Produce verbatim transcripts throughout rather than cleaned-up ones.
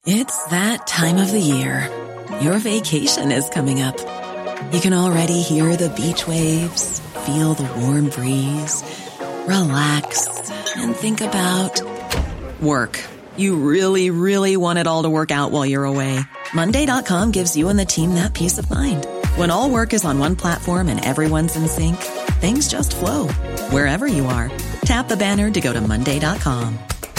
It's that time of the year. Your vacation is coming up. You can already hear the beach waves, feel the warm breeze, relax, and think about work. You really, really want it all to work out while you're away. Monday dot com gives you and the team that peace of mind. When all work is on one platform and everyone's in sync, things just flow. Wherever you are, tap the banner to go to monday dot com.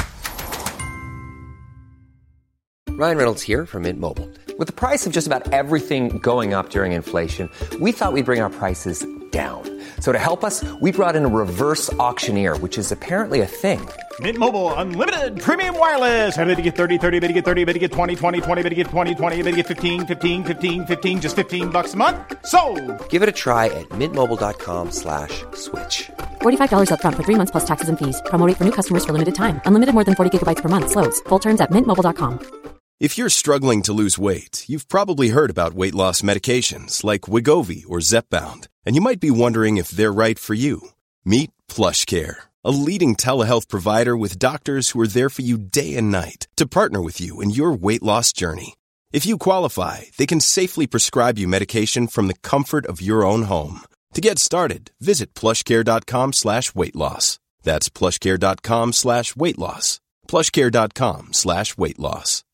Ryan Reynolds here from Mint Mobile. With the price of just about everything going up during inflation, we thought we'd bring our prices down. So to help us, we brought in a reverse auctioneer, which is apparently a thing. Mint Mobile Unlimited Premium Wireless. How to get thirty, thirty, how to get thirty, how to get twenty, twenty, twenty, how to get twenty, twenty, how to get fifteen, fifteen, fifteen, fifteen, just fifteen bucks a month? Sold! Give it a try at mintmobile.com slash switch. forty-five dollars up front for three months plus taxes and fees. Promo rate for new customers for limited time. Unlimited more than forty gigabytes per month. Slows full terms at mint mobile dot com. If you're struggling to lose weight, you've probably heard about weight loss medications like Wegovy or Zepbound, and you might be wondering if they're right for you. Meet PlushCare, a leading telehealth provider with doctors who are there for you day and night to partner with you in your weight loss journey. If you qualify, they can safely prescribe you medication from the comfort of your own home. To get started, visit plushcare.com slash weight loss. That's plushcare.com slash weight loss. plushcare.com slash weight loss.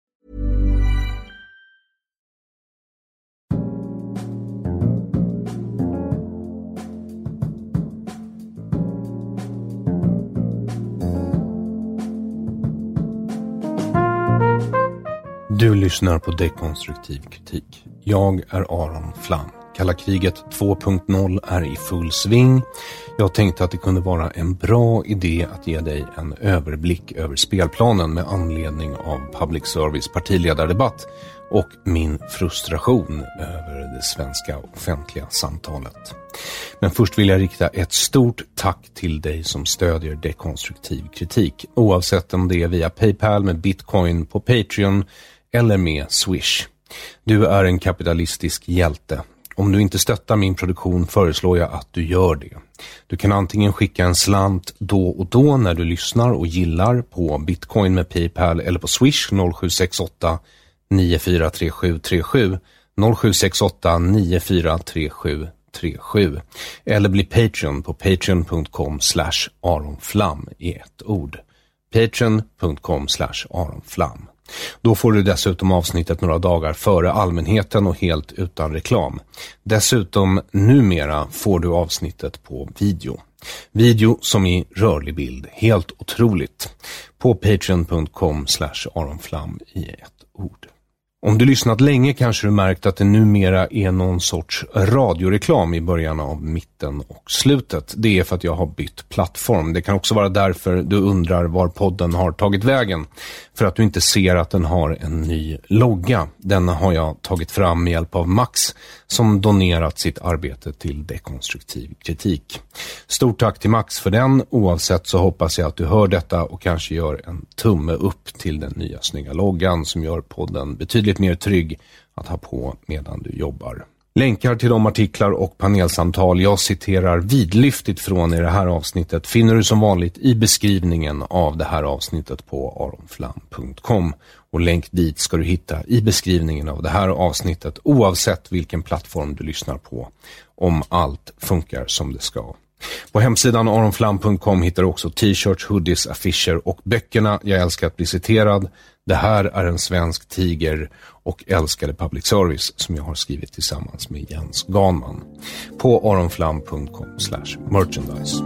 Du lyssnar på Dekonstruktiv kritik. Jag är Aron Flam. Kalla kriget två punkt noll är i full sving. Jag tänkte att det kunde vara en bra idé att ge dig en överblick över spelplanen med anledning av Public Service partiledardebatt och min frustration över det svenska offentliga samtalet. Men först vill jag rikta ett stort tack till dig som stödjer dekonstruktiv kritik, oavsett om det är via PayPal med Bitcoin på Patreon eller med Swish. Du är en kapitalistisk hjälte. Om du inte stöttar min produktion föreslår jag att du gör det. Du kan antingen skicka en slant då och då när du lyssnar och gillar på Bitcoin med PayPal eller på Swish noll sju sex åtta nio fyra tre sju tre sju noll sju sex åtta nio fyra tre sju tre sju eller bli Patreon på patreon.com slash aronflam i ett ord. patreon.com slash aronflam. Då får du dessutom avsnittet några dagar före allmänheten och helt utan reklam. Dessutom numera får du avsnittet på video. Video som i rörlig bild. Helt otroligt. På patreon.com slash aronflam i ett ord. Om du lyssnat länge kanske du märkt att det numera är någon sorts radioreklam i början av mitten och slutet. Det är för att jag har bytt plattform. Det kan också vara därför du undrar var podden har tagit vägen. För att du inte ser att den har en ny logga. Denna har jag tagit fram med hjälp av Max som donerat sitt arbete till dekonstruktiv kritik. Stort tack till Max för den. Oavsett så hoppas jag att du hör detta och kanske gör en tumme upp till den nya snygga loggan som gör podden betydligt mer trygg att ha på medan du jobbar. Länkar till de artiklar och panelsamtal jag citerar vidlyftigt från i det här avsnittet finner du som vanligt i beskrivningen av det här avsnittet på aronflam punkt com. Och länk dit ska du hitta i beskrivningen av det här avsnittet oavsett vilken plattform du lyssnar på, om allt funkar som det ska. På hemsidan aronflam punkt com hittar du också t-shirts, hoodies, affischer och böckerna Jag älskar att bli citerad. Det här är en svensk tiger och älskade public service som jag har skrivit tillsammans med Jens Ganman. På aronflam punkt com slash merchandise.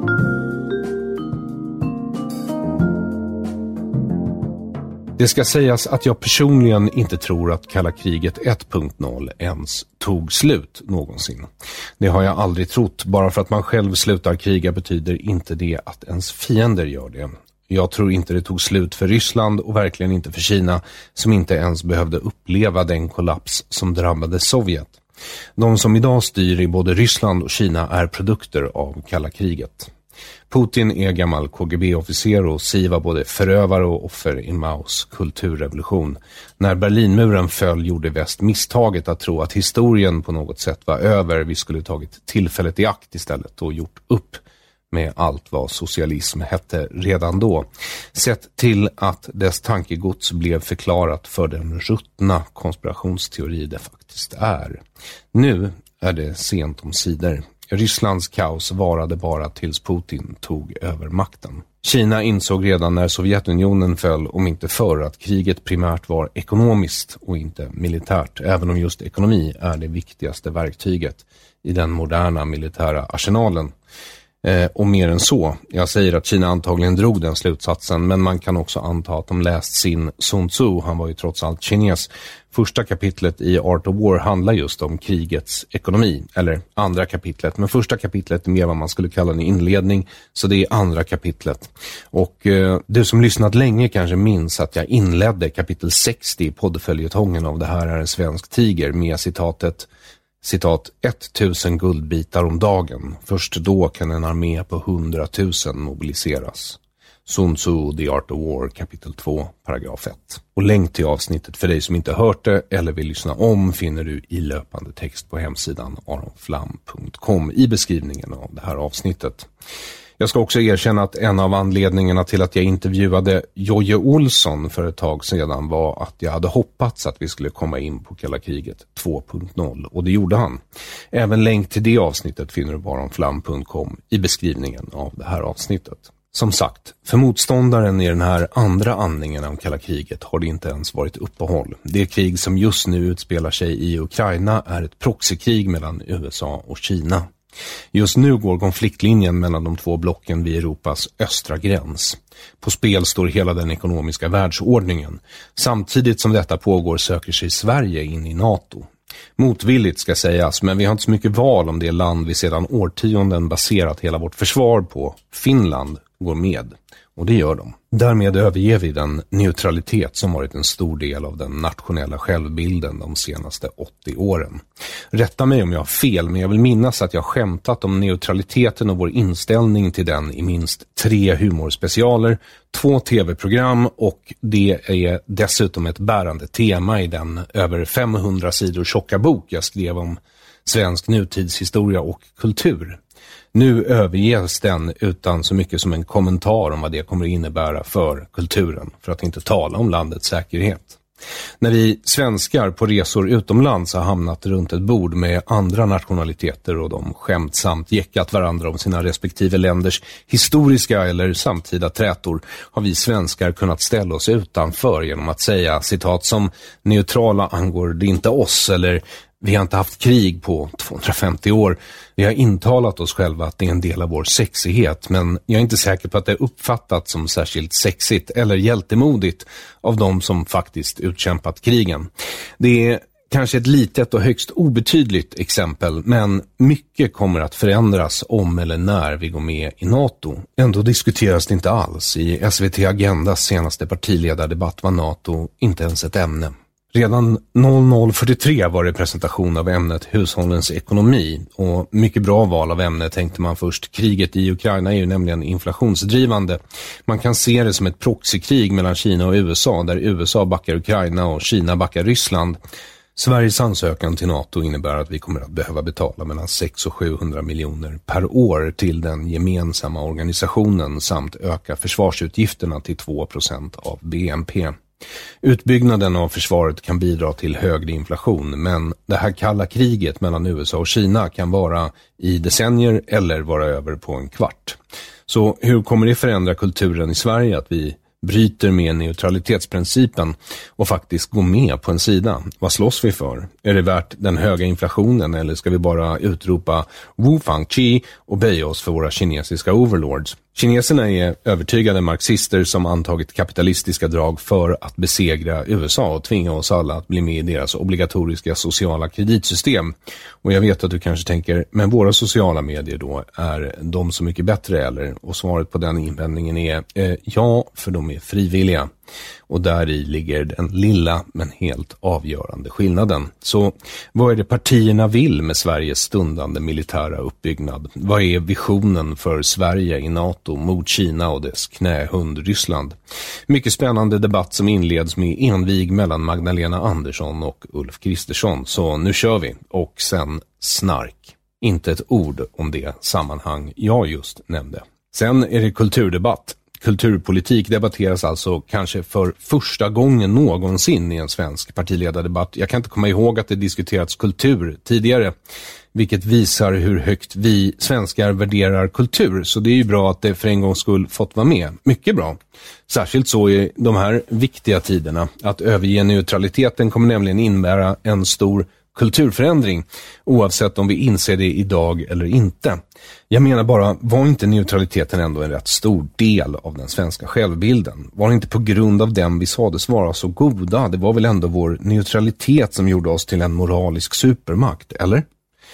Det ska sägas att jag personligen inte tror att kalla kriget ett punkt noll ens tog slut någonsin. Det har jag aldrig trott. Bara för att man själv slutar kriga betyder inte det att ens fiender gör det. Jag tror inte det tog slut för Ryssland och verkligen inte för Kina som inte ens behövde uppleva den kollaps som drabbade Sovjet. De som idag styr i både Ryssland och Kina är produkter av kalla kriget. Putin är gammal K G B-officer och Xi var både förövare och offer i Maos kulturrevolution. När Berlinmuren föll gjorde väst misstaget att tro att historien på något sätt var över. Vi skulle tagit tillfället i akt istället och gjort upp med allt vad socialism hette redan då, sett till att dess tankegods blev förklarat för den ruttna konspirationsteori det faktiskt är. Nu är det sent om sidor. Rysslands kaos varade bara tills Putin tog över makten. Kina insåg redan när Sovjetunionen föll, om inte förr, att kriget primärt var ekonomiskt och inte militärt, även om just ekonomi är det viktigaste verktyget i den moderna militära arsenalen. Eh, och mer än så, jag säger att Kina antagligen drog den slutsatsen, men man kan också anta att de läst sin Sun Tzu, han var ju trots allt kines. Första kapitlet i Art of War handlar just om krigets ekonomi, eller andra kapitlet, men första kapitlet är mer vad man skulle kalla en inledning, så det är andra kapitlet. Och eh, du som lyssnat länge kanske minns att jag inledde kapitel sextio i poddföljetongen av Det här är en svensk tiger med citatet Citat, tusen guldbitar om dagen. Först då kan en armé på hundratusen mobiliseras. Sun Tzu, The Art of War, kapitel två, paragraf ett. Och länk till avsnittet för dig som inte hört det eller vill lyssna om finner du i löpande text på hemsidan aronflam punkt com i beskrivningen av det här avsnittet. Jag ska också erkänna att en av anledningarna till att jag intervjuade Jojje Olsson för ett tag sedan var att jag hade hoppats att vi skulle komma in på kalla kriget två punkt noll, och det gjorde han. Även länk till det avsnittet finner du på aronflam punkt com i beskrivningen av det här avsnittet. Som sagt, för motståndaren i den här andra andningen av kalla kriget har det inte ens varit uppehåll. Det krig som just nu utspelar sig i Ukraina är ett proxykrig mellan U S A och Kina. Just nu går konfliktlinjen mellan de två blocken vid Europas östra gräns. På spel står hela den ekonomiska världsordningen. Samtidigt som detta pågår söker sig Sverige in i NATO. Motvilligt ska sägas, men vi har inte så mycket val om det land vi sedan årtionden baserat hela vårt försvar på, Finland, går med. Och det gör de. Därmed överger vi den neutralitet som varit en stor del av den nationella självbilden de senaste åttio åren. Rätta mig om jag har fel, men jag vill minnas att jag skämtat om neutraliteten och vår inställning till den i minst tre humorspecialer, två tv-program, och det är dessutom ett bärande tema i den över femhundra sidor tjocka bok jag skrev om svensk nutidshistoria och kultur. Nu överges den utan så mycket som en kommentar om vad det kommer att innebära för kulturen, för att inte tala om landets säkerhet. När vi svenskar på resor utomlands har hamnat runt ett bord med andra nationaliteter och de skämtsamt jäckat varandra om sina respektive länders historiska eller samtida trätor, har vi svenskar kunnat ställa oss utanför genom att säga citat som neutrala angår det inte oss, eller vi har inte haft krig på tvåhundrafemtio år. Vi har intalat oss själva att det är en del av vår sexighet, men jag är inte säker på att det är uppfattat som särskilt sexigt eller hjältemodigt av de som faktiskt utkämpat krigen. Det är kanske ett litet och högst obetydligt exempel, men mycket kommer att förändras om eller när vi går med i NATO. Ändå diskuteras det inte alls. I S V T Agendas senaste partiledardebatt var NATO inte ens ett ämne. Redan noll noll fyrtiotre var det presentation av ämnet hushållens ekonomi, och mycket bra val av ämne tänkte man först. Kriget i Ukraina är ju nämligen inflationsdrivande. Man kan se det som ett proxykrig mellan Kina och U S A, där U S A backar Ukraina och Kina backar Ryssland. Sveriges ansökan till NATO innebär att vi kommer att behöva betala mellan sex och sjuhundra miljoner per år till den gemensamma organisationen samt öka försvarsutgifterna till två procent av B N P. Utbyggnaden av försvaret kan bidra till högre inflation, men det här kalla kriget mellan U S A och Kina kan vara i decennier eller vara över på en kvart. Så hur kommer det förändra kulturen i Sverige att vi bryter med neutralitetsprincipen och faktiskt går med på en sida? Vad slåss vi för? Är det värt den höga inflationen, eller ska vi bara utropa Wu Fang Chi och böja oss för våra kinesiska overlords? Kineserna är övertygade marxister som antagit kapitalistiska drag för att besegra U S A och tvinga oss alla att bli med i deras obligatoriska sociala kreditsystem. Och jag vet att du kanske tänker, men våra sociala medier då, är de så mycket bättre eller? Och svaret på den invändningen är eh, ja, för de är frivilliga. Och där i ligger den lilla men helt avgörande skillnaden. Så vad är det partierna vill med Sveriges stundande militära uppbyggnad? Vad är visionen för Sverige i NATO mot Kina och dess knähund Ryssland? Mycket spännande debatt som inleds med envig mellan Magdalena Andersson och Ulf Kristersson. Så nu kör vi, och sen snark. Inte ett ord om det sammanhang jag just nämnde. Sen är det kulturdebatt. Kulturpolitik debatteras alltså kanske för första gången någonsin i en svensk partiledardebatt. Jag kan inte komma ihåg att det diskuterats kultur tidigare, vilket visar hur högt vi svenskar värderar kultur. Så det är ju bra att det för en gångs skull fått vara med. Mycket bra. Särskilt så i de här viktiga tiderna. Att överge neutraliteten kommer nämligen innebära en stor kulturförändring, oavsett om vi inser det idag eller inte. Jag menar bara, var inte neutraliteten ändå en rätt stor del av den svenska självbilden? Var det inte på grund av den vi sades vara så goda? Det var väl ändå vår neutralitet som gjorde oss till en moralisk supermakt, eller?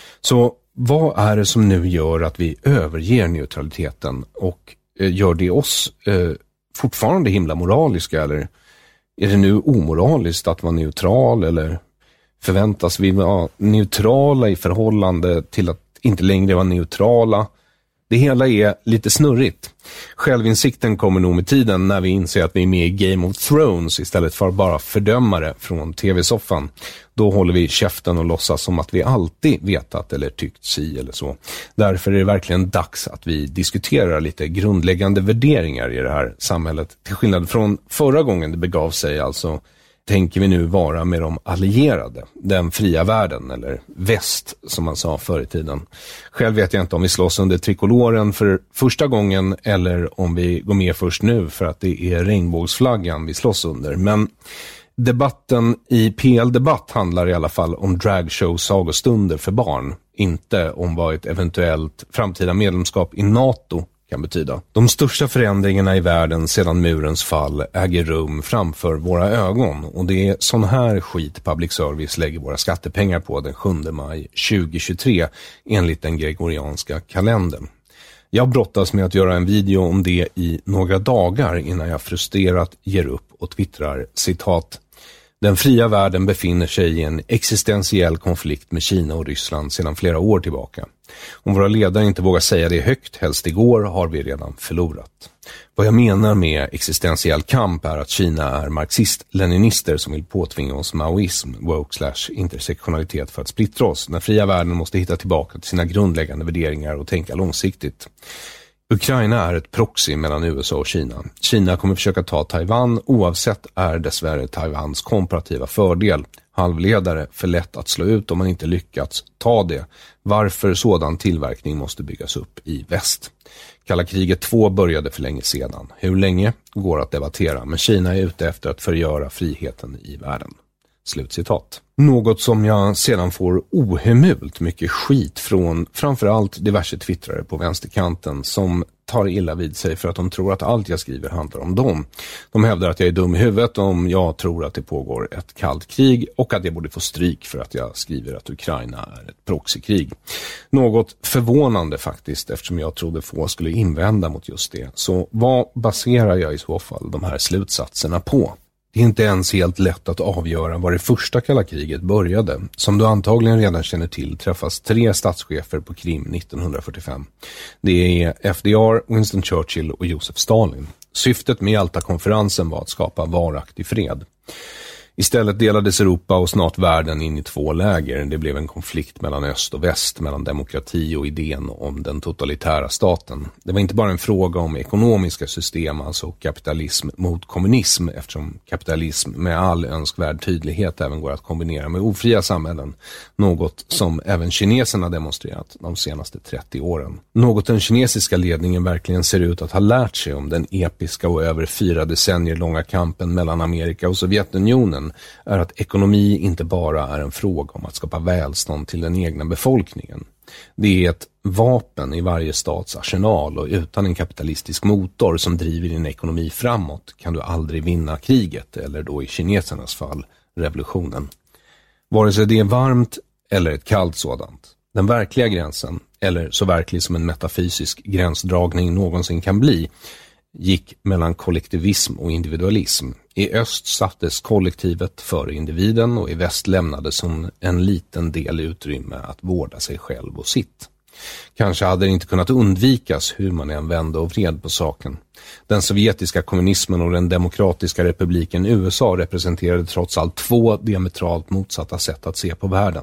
Så vad är det som nu gör att vi överger neutraliteten och eh, gör det oss eh, fortfarande himla moraliska, eller är det nu omoraliskt att vara neutral, eller förväntas vi vara neutrala i förhållande till att inte längre vara neutrala? Det hela är lite snurrigt. Självinsikten kommer nog med tiden när vi inser att vi är med i Game of Thrones istället för bara fördömare från tv-soffan. Då håller vi käften och låtsas som att vi alltid vetat eller tyckt si eller så. Därför är det verkligen dags att vi diskuterar lite grundläggande värderingar i det här samhället. Till skillnad från förra gången det begav sig, alltså tänker vi nu vara med de allierade, den fria världen, eller väst som man sa förr i tiden. Själv vet jag inte om vi slåss under trikoloren för första gången eller om vi går med först nu för att det är regnbågsflaggan vi slåss under. Men debatten i P L-debatt handlar i alla fall om dragshow-sagostunder för barn, inte om vad ett eventuellt framtida medlemskap i NATO kan betyda. De största förändringarna i världen sedan murens fall äger rum framför våra ögon, och det är sån här skit public service lägger våra skattepengar på den sjunde maj tjugohundratjugotre enligt den gregorianska kalendern. Jag brottas med att göra en video om det i några dagar innan jag frustrerat ger upp och twittrar citat: den fria världen befinner sig i en existentiell konflikt med Kina och Ryssland sedan flera år tillbaka. Om våra ledare inte vågar säga det högt, helst igår, har vi redan förlorat. Vad jag menar med existentiell kamp är att Kina är marxist-leninister som vill påtvinga oss maoism, woke slash intersektionalitet för att splittra oss. Den fria världen måste hitta tillbaka till sina grundläggande värderingar och tänka långsiktigt. Ukraina är ett proxy mellan U S A och Kina. Kina kommer försöka ta Taiwan, oavsett är dessvärre Taiwans komparativa fördel. Halvledare, för lätt att slå ut om man inte lyckats ta det. Varför sådan tillverkning måste byggas upp i väst. Kalla kriget två började för länge sedan. Hur länge går att debattera, men Kina är ute efter att förgöra friheten i världen. Slutcitat. Något som jag sedan får ohemult mycket skit från framförallt diverse twittrare på vänsterkanten som tar illa vid sig för att de tror att allt jag skriver handlar om dem. De hävdar att jag är dum i huvudet om jag tror att det pågår ett kallt krig och att jag borde få stryk för att jag skriver att Ukraina är ett proxykrig. Något förvånande faktiskt, eftersom jag trodde få skulle invända mot just det. Så vad baserar jag i så fall de här slutsatserna på? Det är inte ens helt lätt att avgöra var det första kalla kriget började. Som du antagligen redan känner till träffas tre statschefer på Krim nittonhundrafyrtiofem. Det är F D R, Winston Churchill och Josef Stalin. Syftet med Jalta-konferensen var att skapa varaktig fred. Istället delades Europa och snart världen in i två läger. Det blev en konflikt mellan öst och väst, mellan demokrati och idén om den totalitära staten. Det var inte bara en fråga om ekonomiska system, alltså kapitalism mot kommunism, eftersom kapitalism med all önskvärd tydlighet även går att kombinera med ofria samhällen. Något som även kineserna demonstrerat de senaste trettio åren. Något den kinesiska ledningen verkligen ser ut att ha lärt sig om den episka och över fyra decennier långa kampen mellan Amerika och Sovjetunionen är att ekonomi inte bara är en fråga om att skapa välstånd till den egna befolkningen. Det är ett vapen i varje stats arsenal, och utan en kapitalistisk motor som driver din ekonomi framåt kan du aldrig vinna kriget, eller då i kinesernas fall revolutionen. Vare sig det är varmt eller ett kallt sådant. Den verkliga gränsen, eller så verklig som en metafysisk gränsdragning någonsin kan bli, gick mellan kollektivism och individualism. I öst sattes kollektivet före individen och i väst lämnades som en liten del utrymme att vårda sig själv och sitt. Kanske hade det inte kunnat undvikas hur man än vände och vred på saken. Den sovjetiska kommunismen och den demokratiska republiken U S A representerade trots allt två diametralt motsatta sätt att se på världen.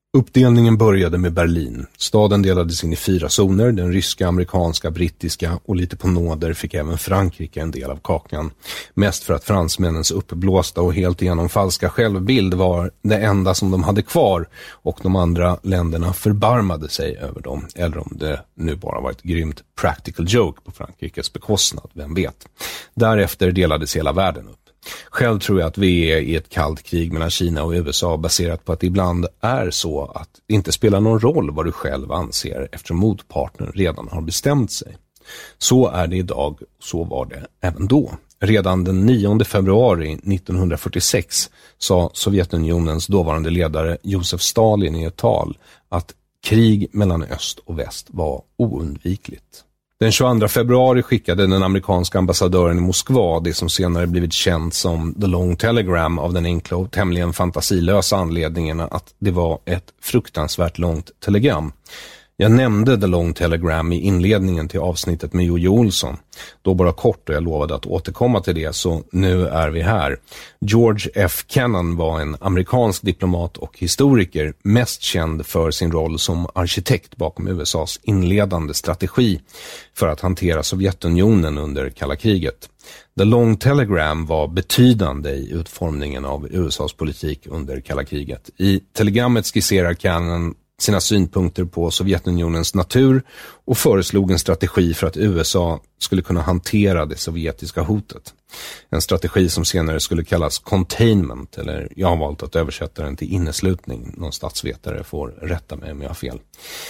Uppdelningen började med Berlin. Staden delades in i fyra zoner. Den ryska, amerikanska, brittiska och lite på nåder fick även Frankrike en del av kakan. Mest för att fransmännens uppblåsta och helt igenom falska självbild var det enda som de hade kvar och de andra länderna förbarmade sig över dem. Eller om det nu bara var ett grymt practical joke på Frankrikes bekostnad, vem vet. Därefter delades hela världen upp. Själv tror jag att vi är i ett kallt krig mellan Kina och U S A baserat på att det ibland är så att det inte spelar någon roll vad du själv anser eftersom motpartnern redan har bestämt sig. Så är det idag, så var det även då. Redan den nionde februari nittonhundrafyrtiosex sa Sovjetunionens dåvarande ledare Josef Stalin i ett tal att krig mellan öst och väst var oundvikligt. Den tjugoandra februari skickade den amerikanska ambassadören i Moskva det som senare blivit känt som The Long Telegram av den enkla och tämligen fantasilösa anledningen att det var ett fruktansvärt långt telegram. Jag nämnde The Long Telegram i inledningen till avsnittet med Jojo Olsson. Då bara kort och jag lovade att återkomma till det, så nu är vi här. George F. Kennan var en amerikansk diplomat och historiker, mest känd för sin roll som arkitekt bakom U S A:s inledande strategi för att hantera Sovjetunionen under kalla kriget. The Long Telegram var betydande i utformningen av U S A:s politik under kalla kriget. I telegrammet skisserar Kennan sina synpunkter på Sovjetunionens natur och föreslog en strategi för att U S A skulle kunna hantera det sovjetiska hotet. En strategi som senare skulle kallas containment, eller jag har valt att översätta den till inneslutning. Någon statsvetare får rätta mig om jag har fel.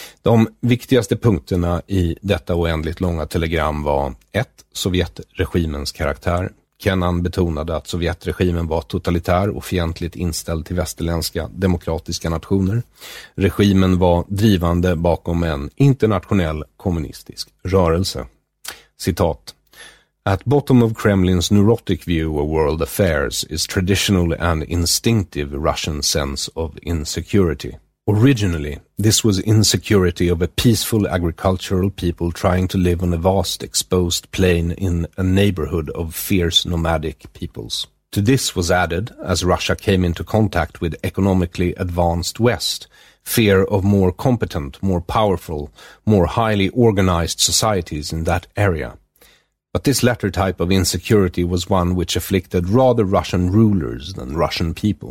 De viktigaste punkterna i detta oändligt långa telegram var ett. Sovjetregimens karaktär. Kennan betonade att Sovjetregimen var totalitär och fientligt inställd till västerländska demokratiska nationer. Regimen var drivande bakom en internationell kommunistisk rörelse. Citat. At bottom of Kremlin's neurotic view of world affairs is traditional and instinctive Russian sense of insecurity. Originally, this was insecurity of a peaceful agricultural people trying to live on a vast exposed plain in a neighborhood of fierce nomadic peoples. To this was added, as Russia came into contact with economically advanced West, fear of more competent, more powerful, more highly organized societies in that area. But this latter type of insecurity was one which afflicted rather Russian rulers than Russian people.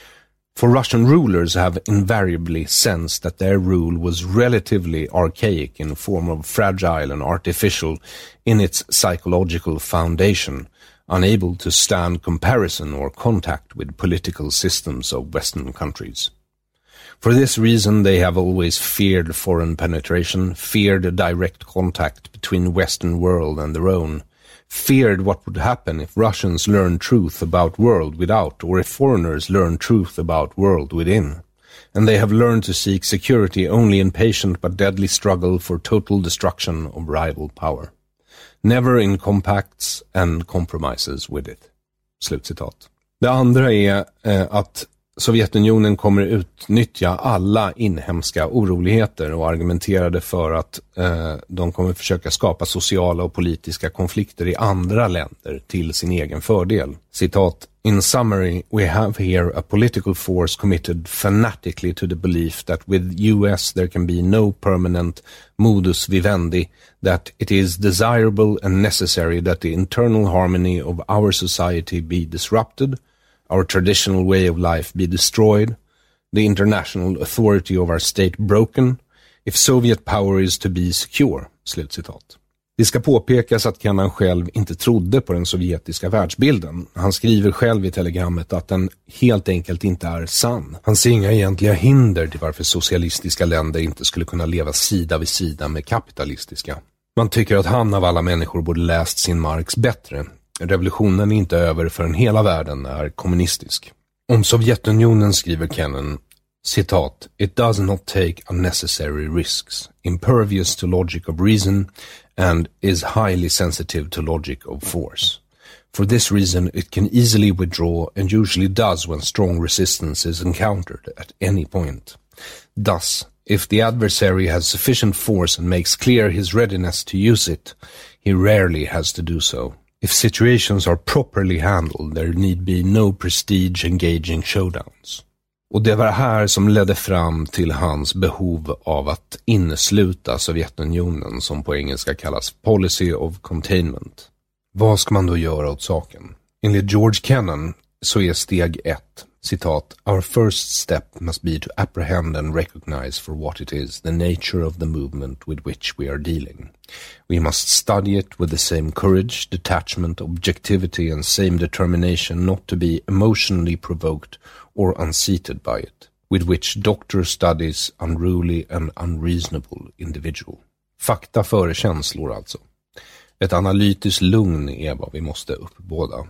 For Russian rulers have invariably sensed that their rule was relatively archaic in form of fragile and artificial in its psychological foundation, unable to stand comparison or contact with political systems of Western countries. For this reason they have always feared foreign penetration, feared direct contact between Western world and their own, feared what would happen if Russians learned truth about world without, or if foreigners learned truth about world within. And they have learned to seek security only in patient but deadly struggle for total destruction of rival power. Never in compacts and compromises with it. Slutcitat. Det andra är eh, att Sovjetunionen kommer utnyttja alla inhemska oroligheter och argumenterade för att eh, de kommer försöka skapa sociala och politiska konflikter i andra länder till sin egen fördel. Citat. In summary, we have here a political force committed fanatically to the belief that with U S there can be no permanent modus vivendi, that it is desirable and necessary that the internal harmony of our society be disrupted, our traditional way of life be destroyed, the international authority of our state broken, if Soviet power is to be secure. Slutcitat. Det ska påpekas att Kennan själv inte trodde på den sovjetiska världsbilden. Han skriver själv i telegrammet att den helt enkelt inte är sann. Han ser inga egentliga hinder till varför socialistiska länder inte skulle kunna leva sida vid sida med kapitalistiska. Man tycker att han av alla människor borde läst sin Marx bättre. Revolutionen är inte över förrän hela världen är kommunistisk. Om Sovjetunionen skriver Kennan, citat, it does not take unnecessary risks, impervious to logic of reason, and is highly sensitive to logic of force. For this reason it can easily withdraw, and usually does when strong resistance is encountered at any point. Thus, if the adversary has sufficient force and makes clear his readiness to use it, he rarely has to do so. If situations are properly handled, there need be no prestige engaging showdowns. Och det var det här som ledde fram till hans behov av att innesluta Sovjetunionen, som på engelska kallas Policy of Containment. Vad ska man då göra åt saken? Enligt George Kennan så är steg ett, citat, "Our first step must be to apprehend and recognize for what it is, the nature of the movement with which we are dealing. We must study it with the same courage, detachment, objectivity and same determination not to be emotionally provoked or unseated by it, with which doctor studies unruly and unreasonable individual." Fakta före känslor alltså. Ett analytiskt lugn är vad vi måste uppbåda.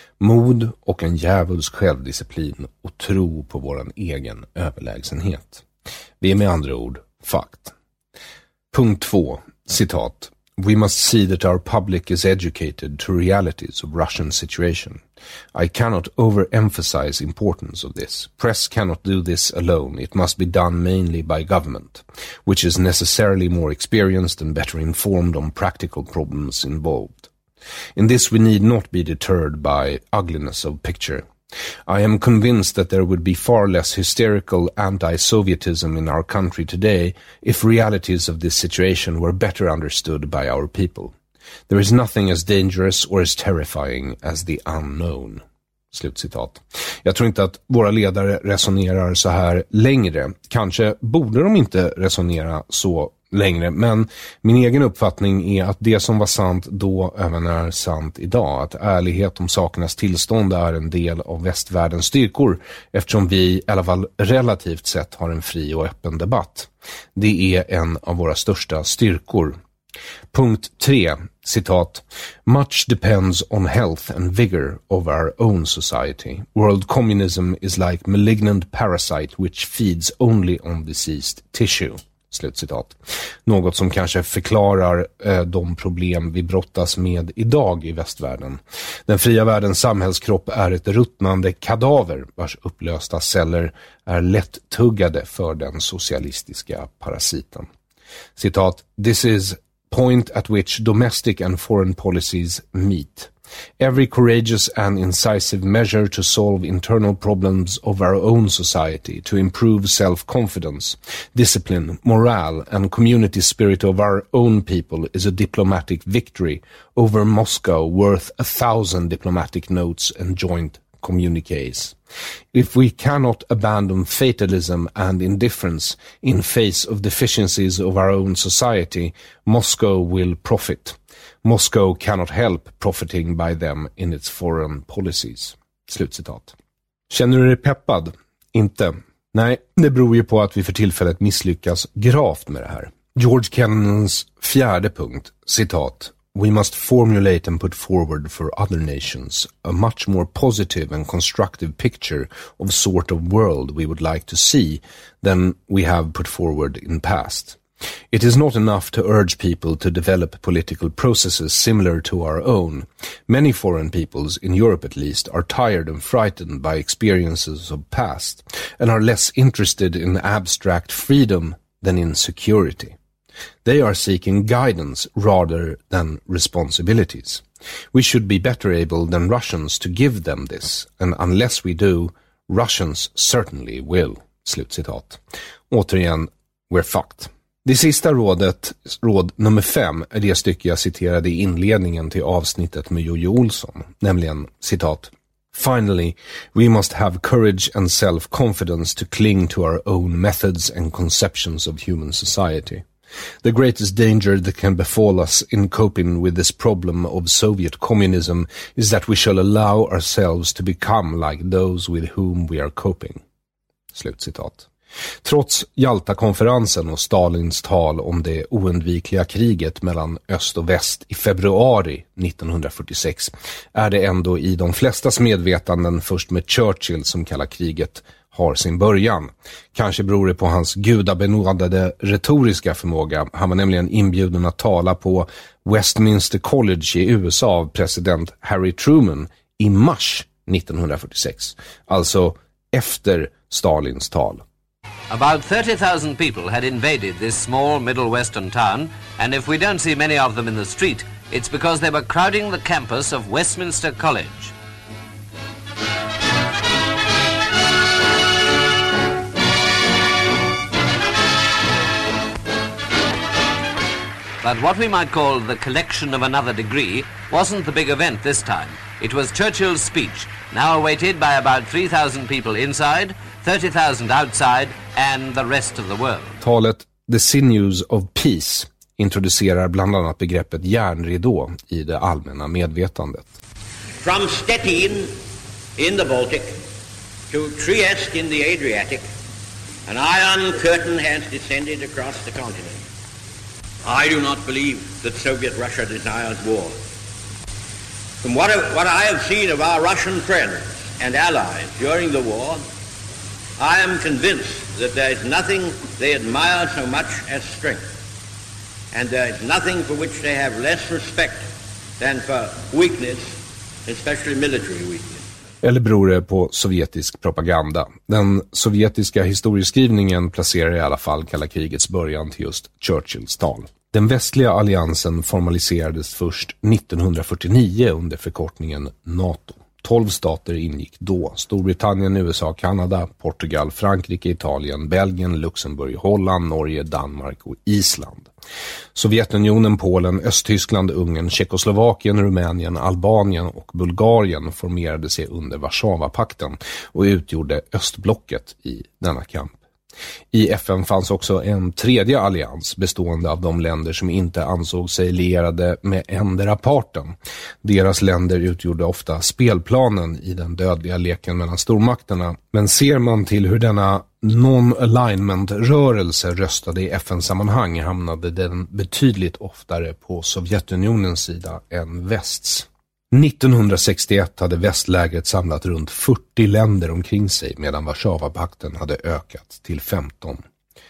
Mod och en djävulsk självdisciplin och tro på våran egen överlägsenhet. Vi är med andra ord fakt. Punkt två, citat. "We must see that our public is educated to realities of Russian situation. I cannot overemphasize importance of this. Press cannot do this alone. It must be done mainly by government, which is necessarily more experienced and better informed on practical problems involved. In this we need not be deterred by ugliness of picture. I am convinced that there would be far less hysterical anti-Sovietism in our country today if realities of this situation were better understood by our people. There is nothing as dangerous or as terrifying as the unknown." Slutcitat. Jag tror inte att våra ledare resonerar så här längre. Kanske borde de inte resonera så längre, men min egen uppfattning är att det som var sant då även är sant idag. Att ärlighet om sakernas tillstånd är en del av västvärldens styrkor, eftersom vi i alla fall relativt sett har en fri och öppen debatt. Det är en av våra största styrkor. Punkt tre, citat. "Much depends on health and vigor of our own society. World communism is like malignant parasite which feeds only on diseased tissue." Slutcitat. Något som kanske förklarar eh, de problem vi brottas med idag i västvärlden. Den fria världens samhällskropp är ett ruttnande kadaver vars upplösta celler är lätt tuggade för den socialistiska parasiten. Citat. "This is point at which domestic and foreign policies meet. Every courageous and incisive measure to solve internal problems of our own society, to improve self-confidence, discipline, morale, and community spirit of our own people is a diplomatic victory over Moscow worth a thousand diplomatic notes and joint communiques. If we cannot abandon fatalism and indifference in face of deficiencies of our own society, Moscow will profit. Moscow cannot help profiting by them in its foreign policies." Slutcitat. Känner du dig peppad? Inte. Nej, det beror ju på att vi för tillfället misslyckas gravt med det här. George Kennans fjärde punkt, citat. "We must formulate and put forward for other nations a much more positive and constructive picture of sort of world we would like to see than we have put forward in past. It is not enough to urge people to develop political processes similar to our own. Many foreign peoples, in Europe at least, are tired and frightened by experiences of past and are less interested in abstract freedom than in security. They are seeking guidance rather than responsibilities. We should be better able than Russians to give them this, and unless we do, Russians certainly will." Slutcitat. Återigen, we're fucked. Det sista rådet, råd nummer fem, är det stycke jag citerade i inledningen till avsnittet med Jojo Olsson, nämligen, citat. "Finally, we must have courage and self-confidence to cling to our own methods and conceptions of human society. The greatest danger that can befall us in coping with this problem of Soviet communism is that we shall allow ourselves to become like those with whom we are coping." Slutcitat. Trots Jalta-konferensen och Stalins tal om det oundvikliga kriget mellan öst och väst i februari nittonhundrafyrtiosex är det ändå i de flestas medvetanden först med Churchill som kalla kriget har sin början. Kanske beror det på hans gudabenådade retoriska förmåga. Han var nämligen inbjuden att tala på Westminster College i U S A av president Harry Truman i mars nittonhundrafyrtiosex. Alltså efter Stalins tal. About thirty thousand people had invaded this small middle western town, and if we don't see many of them in the street, it's because they were crowding the campus of Westminster College. But what we might call the collection of another degree wasn't the big event this time. It was Churchill's speech, now awaited by about three thousand people inside, thirty thousand outside and the rest of the world. Talet The Sinews of Peace introducerar bland annat begreppet järnridå i det allmänna medvetandet. From Stettin in the Baltic to Trieste in the Adriatic, an iron curtain has descended across the continent. I do not believe that Soviet Russia desires war. From what I, what I have seen of our Russian friends and allies during the war, I am convinced that there is nothing they admire so much as strength, and there is nothing for which they have less respect than for weakness, especially military weakness. Eller beror det på sovjetisk propaganda? Den sovjetiska historieskrivningen placerar i alla fall kalla krigets början till just Churchills tal. Den västliga alliansen formaliserades först nittonhundrafyrtionio under förkortningen NATO. Tolv stater ingick då: Storbritannien, U S A, Kanada, Portugal, Frankrike, Italien, Belgien, Luxemburg, Holland, Norge, Danmark och Island. Sovjetunionen, Polen, Östtyskland, Ungern, Tjeckoslovakien, Rumänien, Albanien och Bulgarien formerade sig under Warszawapakten och utgjorde östblocket i denna kamp. I F N fanns också en tredje allians bestående av de länder som inte ansåg sig lierade med endera parten. Deras länder utgjorde ofta spelplanen i den dödliga leken mellan stormakterna. Men ser man till hur denna non-alignment-rörelse röstade i F N-sammanhang hamnade den betydligt oftare på Sovjetunionens sida än västs. nittonhundrasextioett hade västlägret samlat runt fyrtio länder omkring sig medan Warszawapakten hade ökat till femton.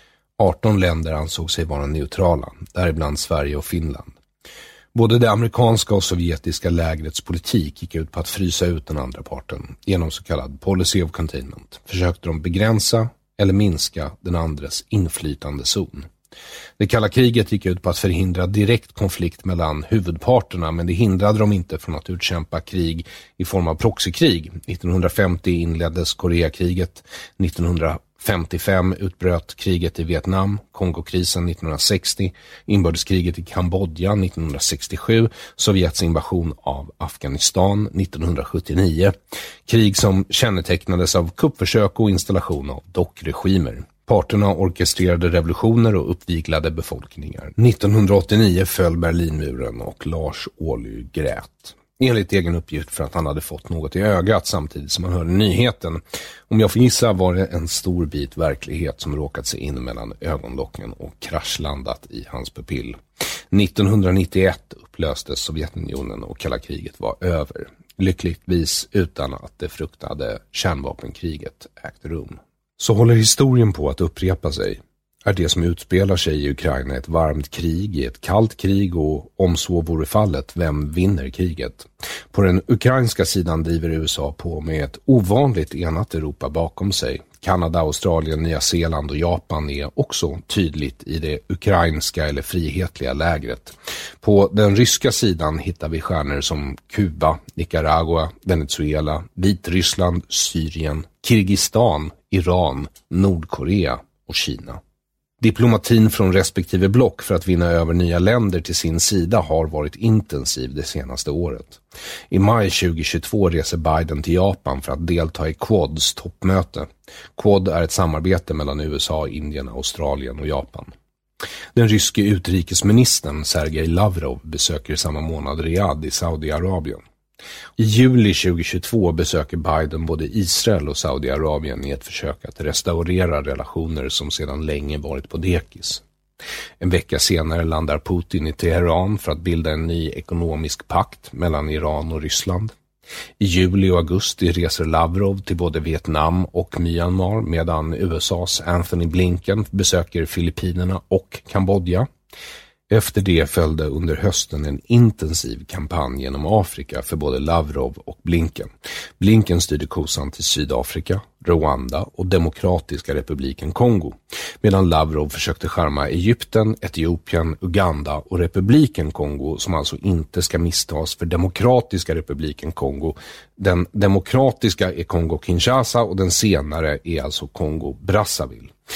arton länder ansåg sig vara neutrala, däribland Sverige och Finland. Både det amerikanska och sovjetiska lägrets politik gick ut på att frysa ut den andra parten. Genom så kallad policy of containment försökte de begränsa eller minska den andres inflytande zon. Det kalla kriget gick ut på att förhindra direkt konflikt mellan huvudparterna, men det hindrade dem inte från att utkämpa krig i form av proxykrig. nittonhundrafemtio inleddes Koreakriget, nittonhundrafemtiofem utbröt kriget i Vietnam, Kongokrisen nittonhundrasextio, inbördeskriget i Kambodja nittonhundrasextiosju, Sovjets invasion av Afghanistan nittonhundrasjuttionio, krig som kännetecknades av kuppförsök och installation av dockregimer. Parterna orkestrerade revolutioner och uppviglade befolkningar. nittonhundraåttionio föll Berlinmuren och Lars Ohly grät. Enligt egen uppgift för att han hade fått något i ögat samtidigt som han hörde nyheten. Om jag får gissa var det en stor bit verklighet som råkat sig in mellan ögonlocken och kraschlandat i hans pupill. nittonhundranittioett upplöstes Sovjetunionen och kalla kriget var över. Lyckligtvis utan att det fruktade kärnvapenkriget ägt rum. Så håller historien på att upprepa sig. Är det som utspelar sig i Ukraina ett varmt krig, ett kallt krig, och om så vore fallet, vem vinner kriget? På den ukrainska sidan driver U S A på med ett ovanligt enat Europa bakom sig. Kanada, Australien, Nya Zeeland och Japan är också tydligt i det ukrainska eller frihetliga lägret. På den ryska sidan hittar vi stjärnor som Kuba, Nicaragua, Venezuela, Vitryssland, Syrien, Kirgistan, Iran, Nordkorea och Kina. Diplomatin från respektive block för att vinna över nya länder till sin sida har varit intensiv det senaste året. I maj tjugohundratjugotvå reser Biden till Japan för att delta i Quads toppmöte. Quad är ett samarbete mellan U S A, Indien, Australien och Japan. Den ryske utrikesministern Sergej Lavrov besöker samma månad Riyadh i Saudiarabien. I juli tjugohundratjugotvå besöker Biden både Israel och Saudiarabien i ett försök att restaurera relationer som sedan länge varit på dekis. En vecka senare landar Putin i Teheran för att bilda en ny ekonomisk pakt mellan Iran och Ryssland. I juli och augusti reser Lavrov till både Vietnam och Myanmar medan U S A:s Anthony Blinken besöker Filippinerna och Kambodja. Efter det följde under hösten en intensiv kampanj genom Afrika för både Lavrov och Blinken. Blinken styrde kosan till Sydafrika, Rwanda och Demokratiska republiken Kongo, medan Lavrov försökte skärma Egypten, Etiopien, Uganda och republiken Kongo, som alltså inte ska misstas för Demokratiska republiken Kongo. Den demokratiska är Kongo-Kinshasa och den senare är alltså Kongo-Brazzaville.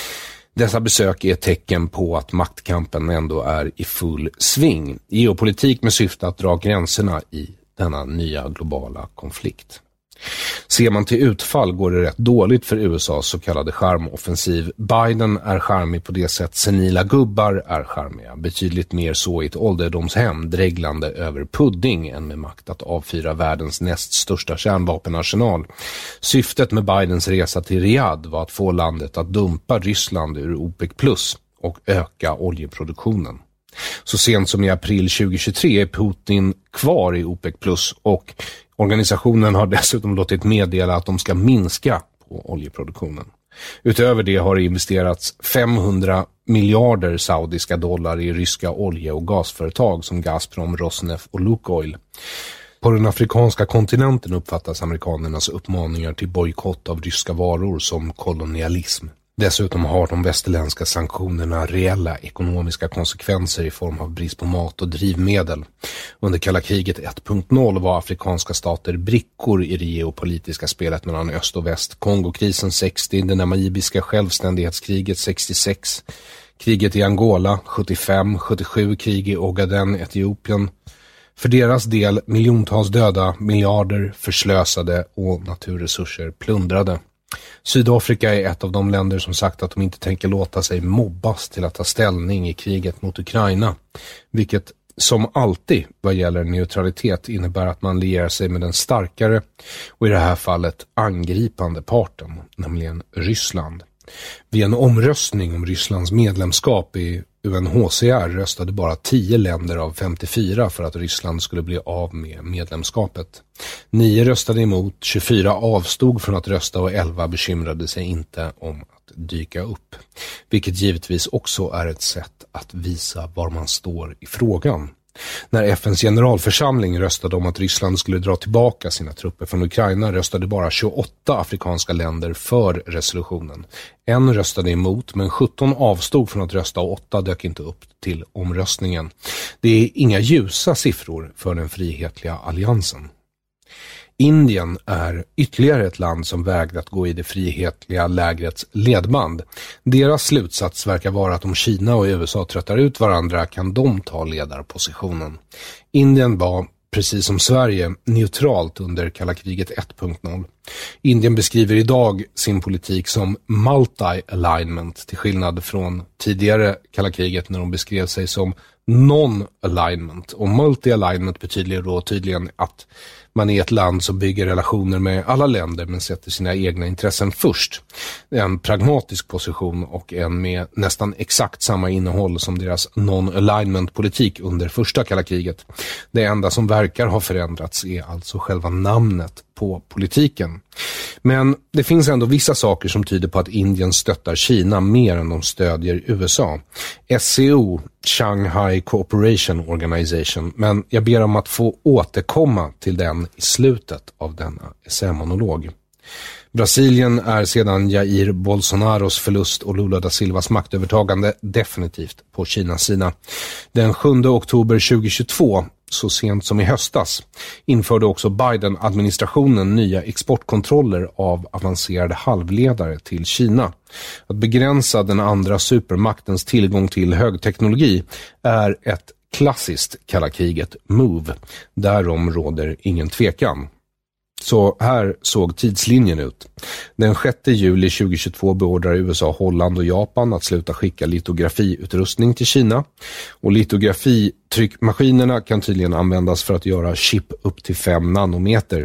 Dessa besök är ett tecken på att maktkampen ändå är i full sving. Geopolitik med syfte att dra gränserna i denna nya globala konflikt. Ser man till utfall går det rätt dåligt för U S A:s så kallade charmoffensiv. Biden är charmig på det sätt senila gubbar är charmiga. Betydligt mer så i ett ålderdomshem, dreglande över pudding än med makt att avfyra världens näst största kärnvapenarsenal. Syftet med Bidens resa till Riyadh var att få landet att dumpa Ryssland ur OPEC plus och öka oljeproduktionen. Så sent som i april tjugohundratjugotre är Putin kvar i OPEC plus och organisationen har dessutom låtit meddela att de ska minska på oljeproduktionen. Utöver det har det investerats femhundra miljarder saudiska dollar i ryska olje- och gasföretag som Gazprom, Rosneft och Lukoil. På den afrikanska kontinenten uppfattas amerikanernas uppmaningar till bojkott av ryska varor som kolonialism. Dessutom har de västerländska sanktionerna reella ekonomiska konsekvenser i form av brist på mat och drivmedel. Under kalla kriget ett punkt noll var afrikanska stater brickor i det geopolitiska spelet mellan öst och väst. Kongokrisen sextio, det namibiska självständighetskriget sextiosex, kriget i Angola sjuttiofem, sjuttiosju, krig i Ogaden, Etiopien. För deras del miljontals döda, miljarder förslösade och naturresurser plundrade. Sydafrika är ett av de länder som sagt att de inte tänker låta sig mobbas till att ta ställning i kriget mot Ukraina, vilket som alltid vad gäller neutralitet innebär att man lierar sig med den starkare och i det här fallet angripande parten, nämligen Ryssland. Vid en omröstning om Rysslands medlemskap i U N H C R röstade bara tio länder av femtiofyra för att Ryssland skulle bli av med medlemskapet. nio röstade emot, tjugofyra avstod från att rösta och elva bekymrade sig inte om att dyka upp. Vilket givetvis också är ett sätt att visa var man står i frågan. När F N:s generalförsamling röstade om att Ryssland skulle dra tillbaka sina trupper från Ukraina röstade bara tjugoåtta afrikanska länder för resolutionen. En röstade emot men sjutton avstod från att rösta och åtta dök inte upp till omröstningen. Det är inga ljusa siffror för den frihetliga alliansen. Indien är ytterligare ett land som vägrat gå i det frihetliga lägrets ledband. Deras slutsats verkar vara att om Kina och U S A tröttar ut varandra kan de ta ledarpositionen. Indien var, precis som Sverige, neutralt under kalla kriget ett punkt noll. Indien beskriver idag sin politik som multi-alignment till skillnad från tidigare kalla kriget när de beskrev sig som non-alignment. Och multi-alignment betyder då tydligen att man är ett land som bygger relationer med alla länder men sätter sina egna intressen först. Det är en pragmatisk position och en med nästan exakt samma innehåll som deras non-alignment-politik under första kalla kriget. Det enda som verkar ha förändrats är alltså själva namnet på politiken. Men det finns ändå vissa saker som tyder på att Indien stöttar Kina mer än de stödjer U S A. S C O, Shanghai Cooperation Organization, men jag ber om att få återkomma till den i slutet av denna essämonolog. Brasilien är sedan Jair Bolsonaros förlust och Lula da Silvas maktövertagande definitivt på Kinas sida. Den sjunde oktober tjugohundratjugotvå, så sent som i höstas, införde också Biden-administrationen nya exportkontroller av avancerade halvledare till Kina. Att begränsa den andra supermaktens tillgång till högteknologi är ett klassiskt kalla kriget move. Därom råder ingen tvekan. Så här såg tidslinjen ut. Den sjätte juli tjugohundratjugotvå beordrar U S A, Holland och Japan att sluta skicka litografiutrustning till Kina. Och litografitryckmaskinerna kan tydligen användas för att göra chip upp till fem nanometer.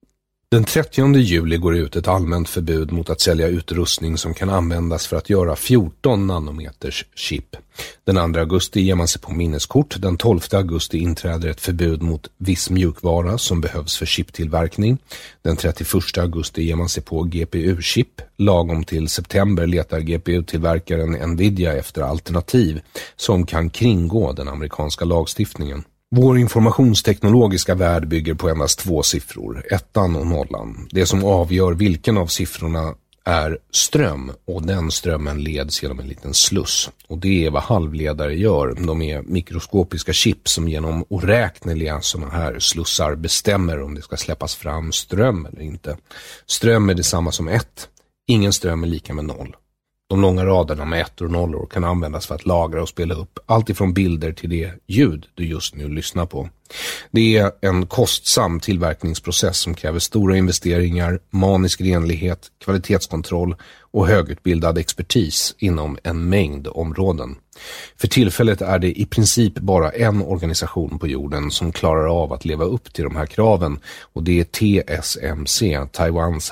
Den trettionde juli går ut ett allmänt förbud mot att sälja utrustning som kan användas för att göra fjorton nanometers chip. Den andra augusti ger man sig på minneskort. Den tolfte augusti inträder ett förbud mot viss mjukvara som behövs för chiptillverkning. Den trettioförsta augusti ger man sig på G P U-chip. Lagom till september letar G P U-tillverkaren Nvidia efter alternativ som kan kringgå den amerikanska lagstiftningen. Vår informationsteknologiska värld bygger på endast två siffror, ettan och nollan. Det som avgör vilken av siffrorna är ström, och den strömmen leds genom en liten sluss. Och det är vad halvledare gör. De är mikroskopiska chip som genom oräkneliga sådana här slussar bestämmer om det ska släppas fram ström eller inte. Ström är detsamma som ett. Ingen ström är lika med noll. De långa raderna med ettor och nollor kan användas för att lagra och spela upp allt ifrån bilder till det ljud du just nu lyssnar på. Det är en kostsam tillverkningsprocess som kräver stora investeringar, manisk renlighet, kvalitetskontroll och högutbildad expertis inom en mängd områden. För tillfället är det i princip bara en organisation på jorden som klarar av att leva upp till de här kraven, och det är T S M C, Taiwans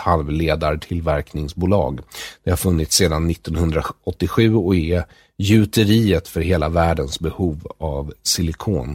halvledartillverkningsbolag. Det har funnits sedan nittonhundraåttiosju och är gjuteriet för hela världens behov av silikon.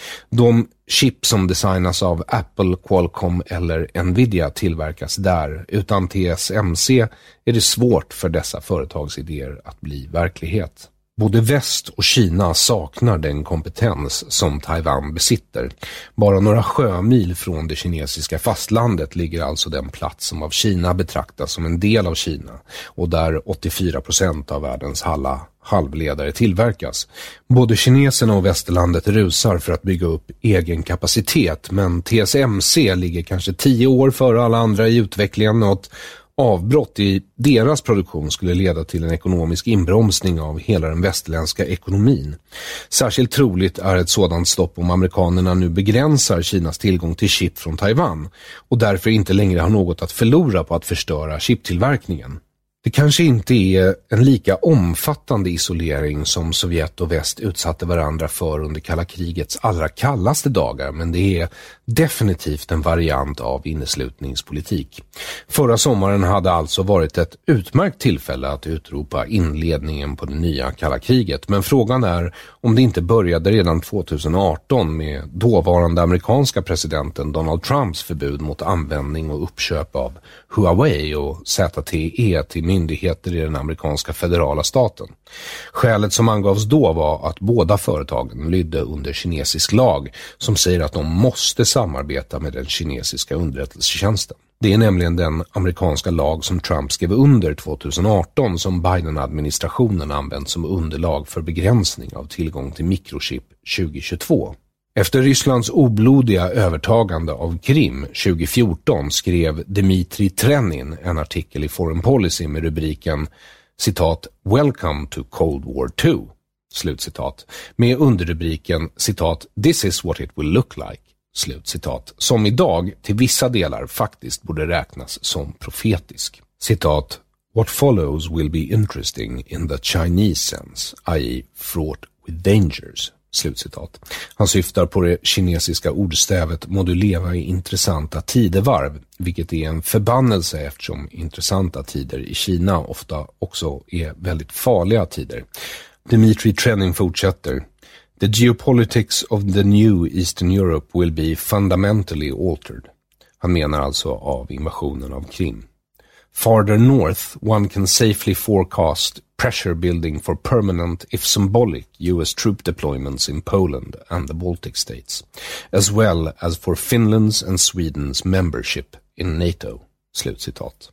De chip som designas av Apple, Qualcomm eller Nvidia tillverkas där. Utan T S M C är det svårt för dessa företagsidéer att bli verklighet. Både väst och Kina saknar den kompetens som Taiwan besitter. Bara några sjömil från det kinesiska fastlandet ligger alltså den plats som av Kina betraktas som en del av Kina, och där åttiofyra procent av världens alla halvledare tillverkas. Både kineserna och västerlandet rusar för att bygga upp egen kapacitet, men T S M C ligger kanske tio år före alla andra i utvecklingen, och ett avbrott i deras produktion skulle leda till en ekonomisk inbromsning av hela den västerländska ekonomin. Särskilt troligt är ett sådant stopp om amerikanerna nu begränsar Kinas tillgång till chip från Taiwan och därför inte längre har något att förlora på att förstöra chiptillverkningen. Det kanske inte är en lika omfattande isolering som Sovjet och väst utsatte varandra för under kalla krigets allra kallaste dagar, men det är definitivt en variant av inneslutningspolitik. Förra sommaren hade alltså varit ett utmärkt tillfälle att utropa inledningen på det nya kalla kriget, men frågan är om det inte började redan tjugoarton med dåvarande amerikanska presidenten Donald Trumps förbud mot användning och uppköp av Huawei och Z T E till myndigheter i den amerikanska federala staten. Skälet som angavs då var att båda företagen lydde under kinesisk lag som säger att de måste samarbeta med den kinesiska underrättelsetjänsten. Det är nämligen den amerikanska lag som Trump skrev under tjugoarton som Biden-administrationen använt som underlag för begränsning av tillgång till mikrochip tjugohundratjugotvå. Efter Rysslands oblodiga övertagande av Krim tjugofjorton skrev Dmitry Trenin en artikel i Foreign Policy med rubriken citat Welcome to Cold War two, slutcitat, med underrubriken citat This is what it will look like, slutcitat, som idag till vissa delar faktiskt borde räknas som profetisk. Citat What follows will be interesting in the Chinese sense, that is fraught with dangers. Slutcitat. Han syftar på det kinesiska ordstävet må du leva i intressanta tidevarv, vilket är en förbannelse eftersom intressanta tider i Kina ofta också är väldigt farliga tider. Dmitry Trenin fortsätter. The geopolitics of the new Eastern Europe will be fundamentally altered. Han menar alltså av invasionen av Krim. Farther north, one can safely forecast pressure building for permanent, if symbolic, U S troop deployments in Poland and the Baltic states, as well as for Finland's and Sweden's membership in NATO. Slutcitat.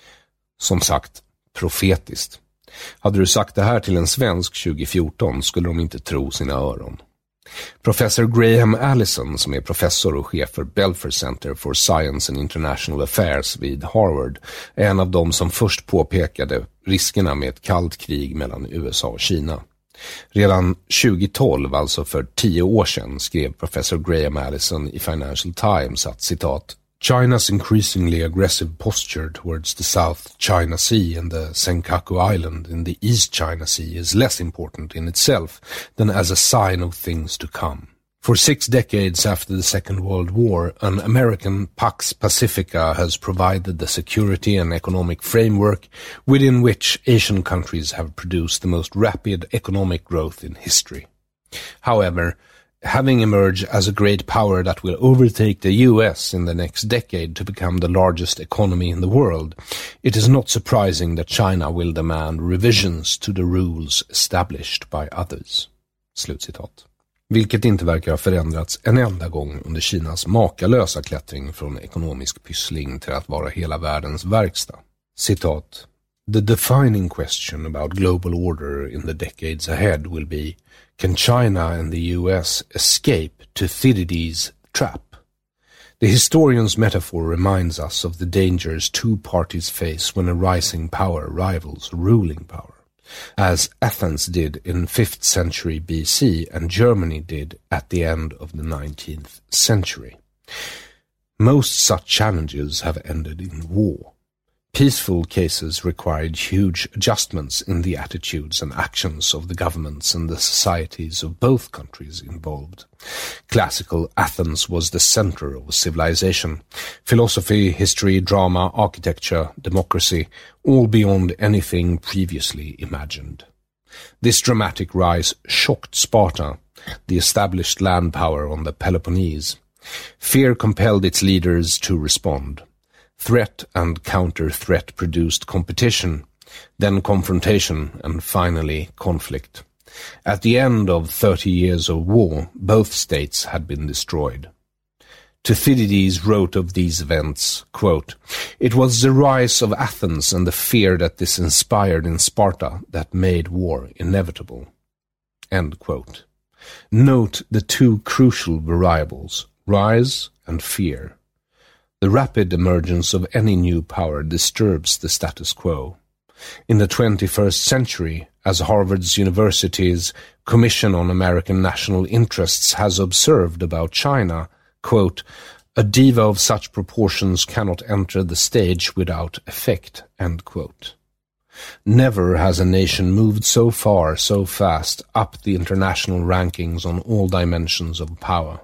Som sagt, profetiskt. Hade du sagt det här till en svensk tjugofjorton skulle de inte tro sina öron. Professor Graham Allison, som är professor och chef för Belfer Center for Science and International Affairs vid Harvard, är en av dem som först påpekade riskerna med ett kallt krig mellan U S A och Kina. Redan tjugotolv, alltså för tio år sedan, skrev professor Graham Allison i Financial Times att citat China's increasingly aggressive posture towards the South China Sea and the Senkaku Island in the East China Sea is less important in itself than as a sign of things to come. For six decades after the Second World War, an American Pax Pacifica has provided the security and economic framework within which Asian countries have produced the most rapid economic growth in history. However, having emerged as a great power that will overtake the U S in the next decade to become the largest economy in the world, it is not surprising that China will demand revisions to the rules established by others. Slutcitat. Vilket inte verkar ha förändrats en enda gång under Kinas makalösa klättring från ekonomisk pyssling till att vara hela världens verkstad. Citat. The defining question about global order in the decades ahead will be, can China and the U S escape to Thucydides' trap? The historian's metaphor reminds us of the dangers two parties face when a rising power rivals a ruling power. as Athens did in fifth century B C and Germany did at the end of the nineteenth century. Most such challenges have ended in war. Peaceful cases required huge adjustments in the attitudes and actions of the governments and the societies of both countries involved. Classical Athens was the center of civilization. Philosophy, history, drama, architecture, democracy, all beyond anything previously imagined. This dramatic rise shocked Sparta, the established land power on the Peloponnese. Fear compelled its leaders to respond. Threat and counter-threat produced competition, then confrontation, and finally conflict. At the end of thirty years of war, both states had been destroyed. Thucydides wrote of these events, quote, "It was the rise of Athens and the fear that this inspired in Sparta that made war inevitable." End quote. Note the two crucial variables, rise and fear. The rapid emergence of any new power disturbs the status quo. In the twenty-first century, as Harvard's University's Commission on American National Interests has observed about China, quote, "A diva of such proportions cannot enter the stage without effect," end quote. Never has a nation moved so far, so fast, up the international rankings on all dimensions of power.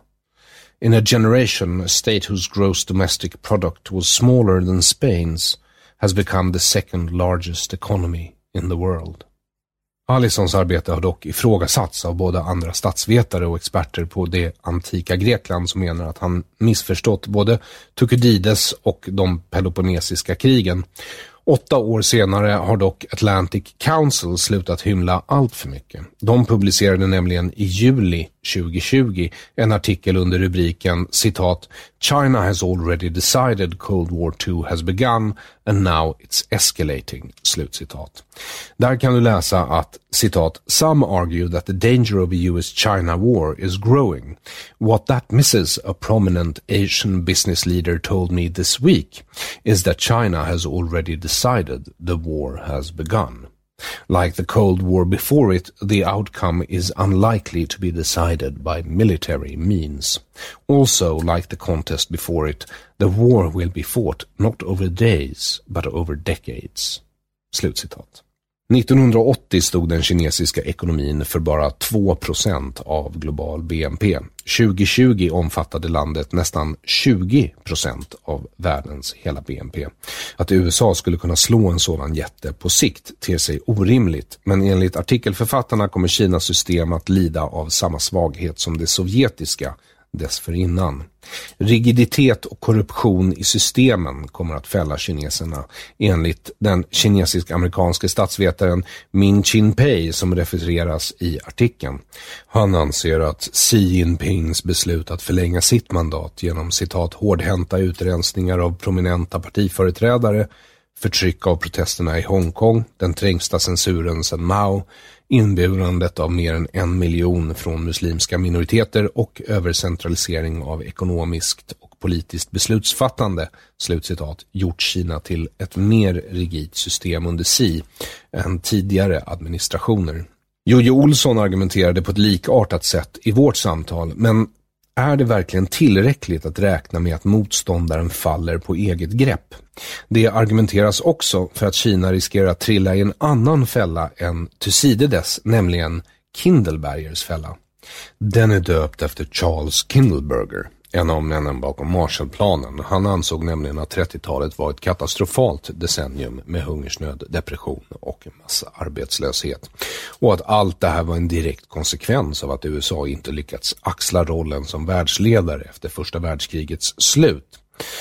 In a generation, a state whose gross domestic product was smaller than Spain's has become the second largest economy in the world. Allisons arbete har dock ifrågasatts av både andra statsvetare och experter på det antika Grekland som menar att han missförstått både Thukydides och de peloponnesiska krigen. Åtta år senare har dock Atlantic Council slutat hymla allt för mycket. De publicerade nämligen i juli tjugohundratjugo en artikel under rubriken citat "China has already decided Cold War two has begun and now it's escalating", slutcitat. Där kan du läsa att citat "Some argue that the danger of a U S-China war is growing. What that misses, a prominent Asian business leader told me this week, is that China has already decided the war has begun. Like the Cold War before it, the outcome is unlikely to be decided by military means. Also, like the contest before it, the war will be fought not over days, but over decades." Slutcitat. nittonhundraåttio stod den kinesiska ekonomin för bara två procent av global B N P. tjugohundratjugo omfattade landet nästan tjugo procent av världens hela B N P. Att U S A skulle kunna slå en sådan jätte på sikt ter sig orimligt, men enligt artikelförfattarna kommer Kinas system att lida av samma svaghet som det sovjetiska dessförinnan. Rigiditet och korruption i systemen kommer att fälla kineserna, enligt den kinesisk-amerikanske statsvetaren Min Chin-pei som refereras i artikeln. Han anser att Xi Jinpings beslut att förlänga sitt mandat genom citat hårdhänta utrensningar av prominenta partiföreträdare, förtryck av protesterna i Hongkong, den trängsta censuren sedan Mao, inburandet av mer än en miljon från muslimska minoriteter och övercentralisering av ekonomiskt och politiskt beslutsfattande, slutcitat, gjort Kina till ett mer rigidt system under Xi än tidigare administrationer. Jojo Olsson argumenterade på ett likartat sätt i vårt samtal, men är det verkligen tillräckligt att räkna med att motståndaren faller på eget grepp? Det argumenteras också för att Kina riskerar att trilla i en annan fälla än Thucydides, nämligen Kindlebergers fälla. Den är döpt efter Charles Kindleberger, en av männen bakom Marshallplanen. Han ansåg nämligen att trettiotalet var ett katastrofalt decennium med hungersnöd, depression och en massa arbetslöshet. Och att allt det här var en direkt konsekvens av att U S A inte lyckats axla rollen som världsledare efter första världskrigets slut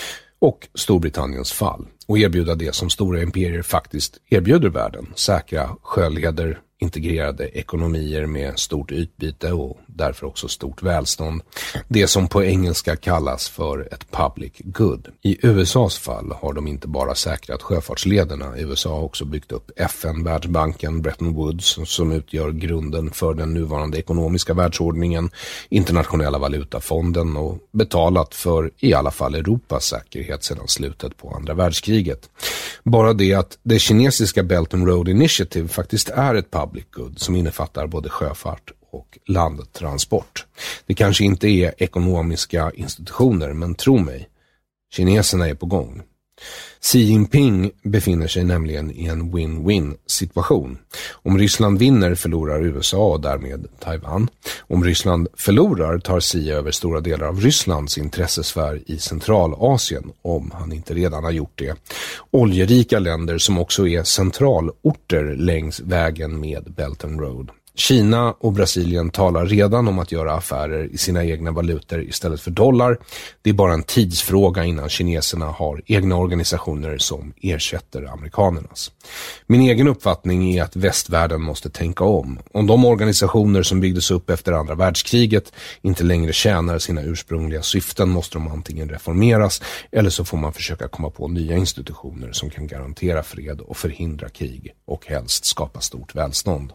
och Storbritanniens fall och erbjuda det som stora imperier faktiskt erbjuder världen: säkra sjöleder, integrerade ekonomier med stort utbyte och därför också stort välstånd. Det som på engelska kallas för ett public good. I U S A:s fall har de inte bara säkrat sjöfartslederna. U S A har också byggt upp F N, Världsbanken, Bretton Woods som utgör grunden för den nuvarande ekonomiska världsordningen, internationella valutafonden och betalat för i alla fall Europas säkerhet sedan slutet på andra världskriget. Bara det att det kinesiska Belt and Road Initiative faktiskt är ett public good som innefattar både sjöfart och landtransport. Det kanske inte är ekonomiska institutioner, men tro mig, kineserna är på gång. Xi Jinping befinner sig nämligen i en win-win situation. Om Ryssland vinner förlorar U S A och därmed Taiwan. Om Ryssland förlorar tar Xi över stora delar av Rysslands intressesfär i Centralasien, om han inte redan har gjort det. Oljerika länder som också är centralorter längs vägen med Belt and Road. Kina och Brasilien talar redan om att göra affärer i sina egna valutor istället för dollar. Det är bara en tidsfråga innan kineserna har egna organisationer som ersätter amerikanernas. Min egen uppfattning är att västvärlden måste tänka om. Om de organisationer som byggdes upp efter andra världskriget inte längre tjänar sina ursprungliga syften måste de antingen reformeras eller så får man försöka komma på nya institutioner som kan garantera fred och förhindra krig och helst skapa stort välstånd.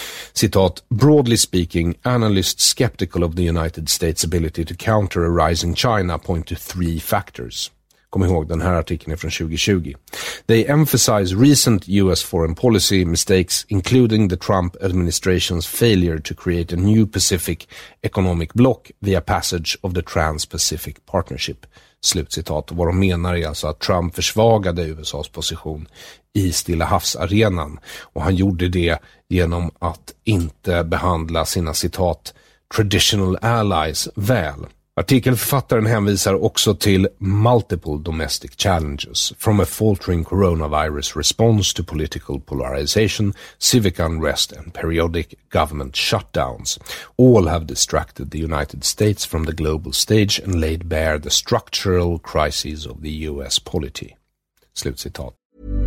Citat, broadly speaking, analysts skeptical of the United States' ability to counter a rising China point to three factors. Kom ihåg, den här artikeln är från tjugo tjugo. They emphasize recent U S foreign policy mistakes, including the Trump administration's failure to create a new Pacific economic bloc via passage of the Trans-Pacific Partnership. Slutcitat. Och vad de menar är alltså att Trump försvagade U S A:s position i Stilla havsarenan, och han gjorde det genom att inte behandla sina citat traditional allies väl. Artikelförfattaren hänvisar också till multiple domestic challenges, from a faltering coronavirus response to political polarization, civic unrest and periodic government shutdowns. All have distracted the United States from the global stage and laid bare the structural crises of the U S polity. Slutcitat.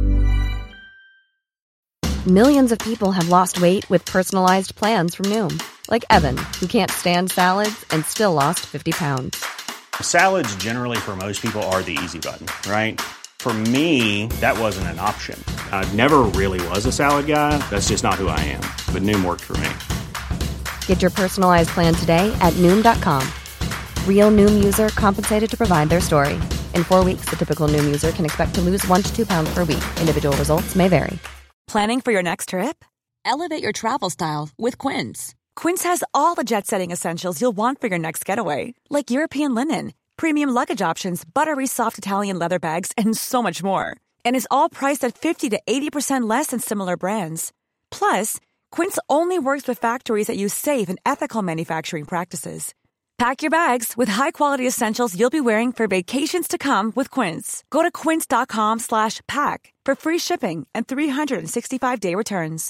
Millions of people have lost weight with personalized plans from Noom. Like Evan, who can't stand salads and still lost fifty pounds. Salads generally for most people are the easy button, right? For me, that wasn't an option. I never really was a salad guy. That's just not who I am. But Noom worked for me. Get your personalized plan today at Noom dot com. Real Noom user compensated to provide their story. In four weeks, the typical Noom user can expect to lose one to two pounds per week. Individual results may vary. Planning for your next trip? Elevate your travel style with Quince. Quince has all the jet-setting essentials you'll want for your next getaway, like European linen, premium luggage options, buttery soft Italian leather bags, and so much more. And is all priced at fifty to eighty percent less than similar brands. Plus, Quince only works with factories that use safe and ethical manufacturing practices. Pack your bags with high-quality essentials you'll be wearing for vacations to come with Quince. Go to quince.com slash pack for free shipping and three sixty-five day returns.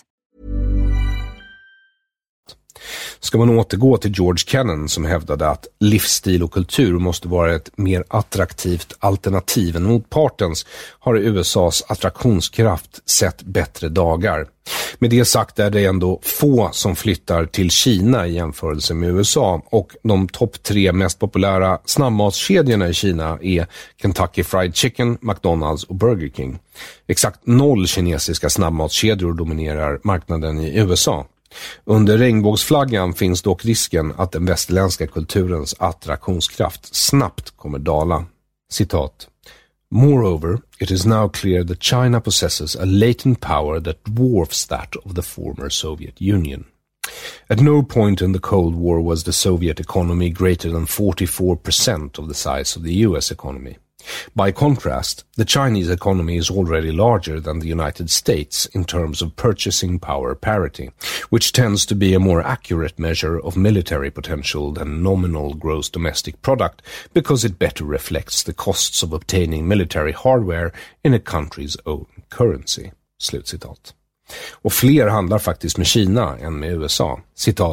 Ska man återgå till George Kennan som hävdade att livsstil och kultur måste vara ett mer attraktivt alternativ än motpartens, har U S A:s attraktionskraft sett bättre dagar. Med det sagt är det ändå få som flyttar till Kina i jämförelse med U S A, och de topp tre mest populära snabbmatskedjorna i Kina är Kentucky Fried Chicken, McDonald's och Burger King. Exakt noll kinesiska snabbmatskedjor dominerar marknaden i U S A. Under regnbågsflaggan finns dock risken att den västerländska kulturens attraktionskraft snabbt kommer dala. Citat. Moreover, it is now clear that China possesses a latent power that dwarfs that of the former Soviet Union. At no point in the Cold War was the Soviet economy greater than forty-four percent of the size of the U S economy. By contrast, the Chinese economy is already larger than the United States in terms of purchasing power parity, which tends to be a more accurate measure of military potential than nominal gross domestic product because it better reflects the costs of obtaining military hardware in a country's own currency. Slutcitat. Och fler handlar faktiskt med Kina än med U S A. Citat.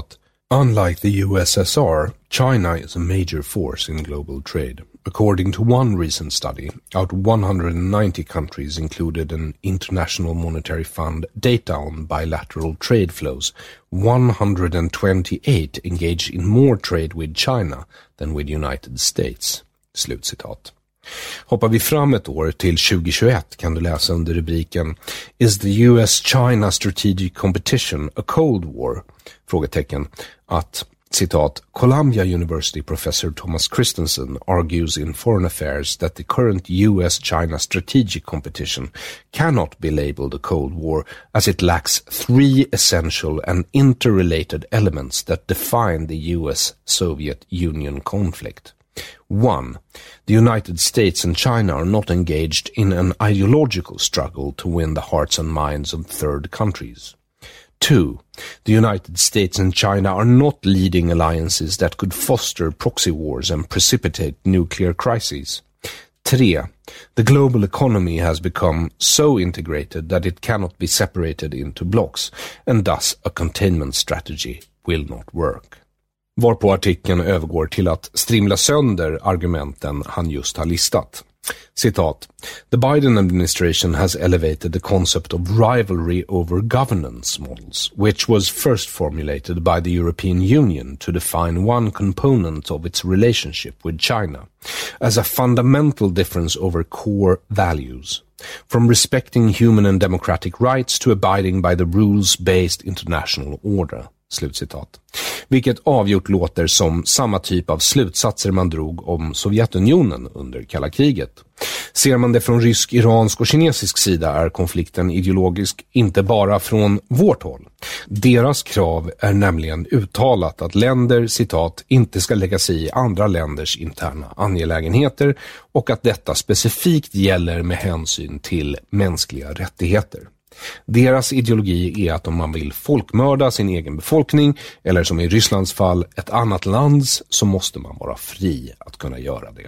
Unlike the U S S R, China is a major force in global trade. According to one recent study, out of one hundred ninety countries included in International Monetary Fund data on bilateral trade flows, one hundred twenty-eight engaged in more trade with China than with United States. Slutcitat. Hoppar vi fram ett år till tjugohundratjugoett kan du läsa under rubriken Is the U S-China Strategic Competition a Cold War? Frågetecken att citat, Columbia University professor Thomas Christensen argues in Foreign Affairs that the current U S-China strategic competition cannot be labeled a Cold War as it lacks three essential and interrelated elements that define the U S-Soviet Union conflict. One, the United States and China are not engaged in an ideological struggle to win the hearts and minds of third countries. Two, the United States and China are not leading alliances that could foster proxy wars and precipitate nuclear crises. Three, the global economy has become so integrated that it cannot be separated into blocks, and thus a containment strategy will not work. Varpå artikeln övergår till att strimla sönder argumenten han just har listat. Citat, The Biden administration has elevated the concept of rivalry over governance models, which was first formulated by the European Union to define one component of its relationship with China, as a fundamental difference over core values, from respecting human and democratic rights to abiding by the rules-based international order. Slutcitat. Vilket avgjort låter som samma typ av slutsatser man drog om Sovjetunionen under kalla kriget. Ser man det från rysk, iransk och kinesisk sida är konflikten ideologisk inte bara från vårt håll. Deras krav är nämligen uttalat att länder, citat, inte ska lägga sig i andra länders interna angelägenheter och att detta specifikt gäller med hänsyn till mänskliga rättigheter. Deras ideologi är att om man vill folkmörda sin egen befolkning eller som i Rysslands fall ett annat lands så måste man vara fri att kunna göra det.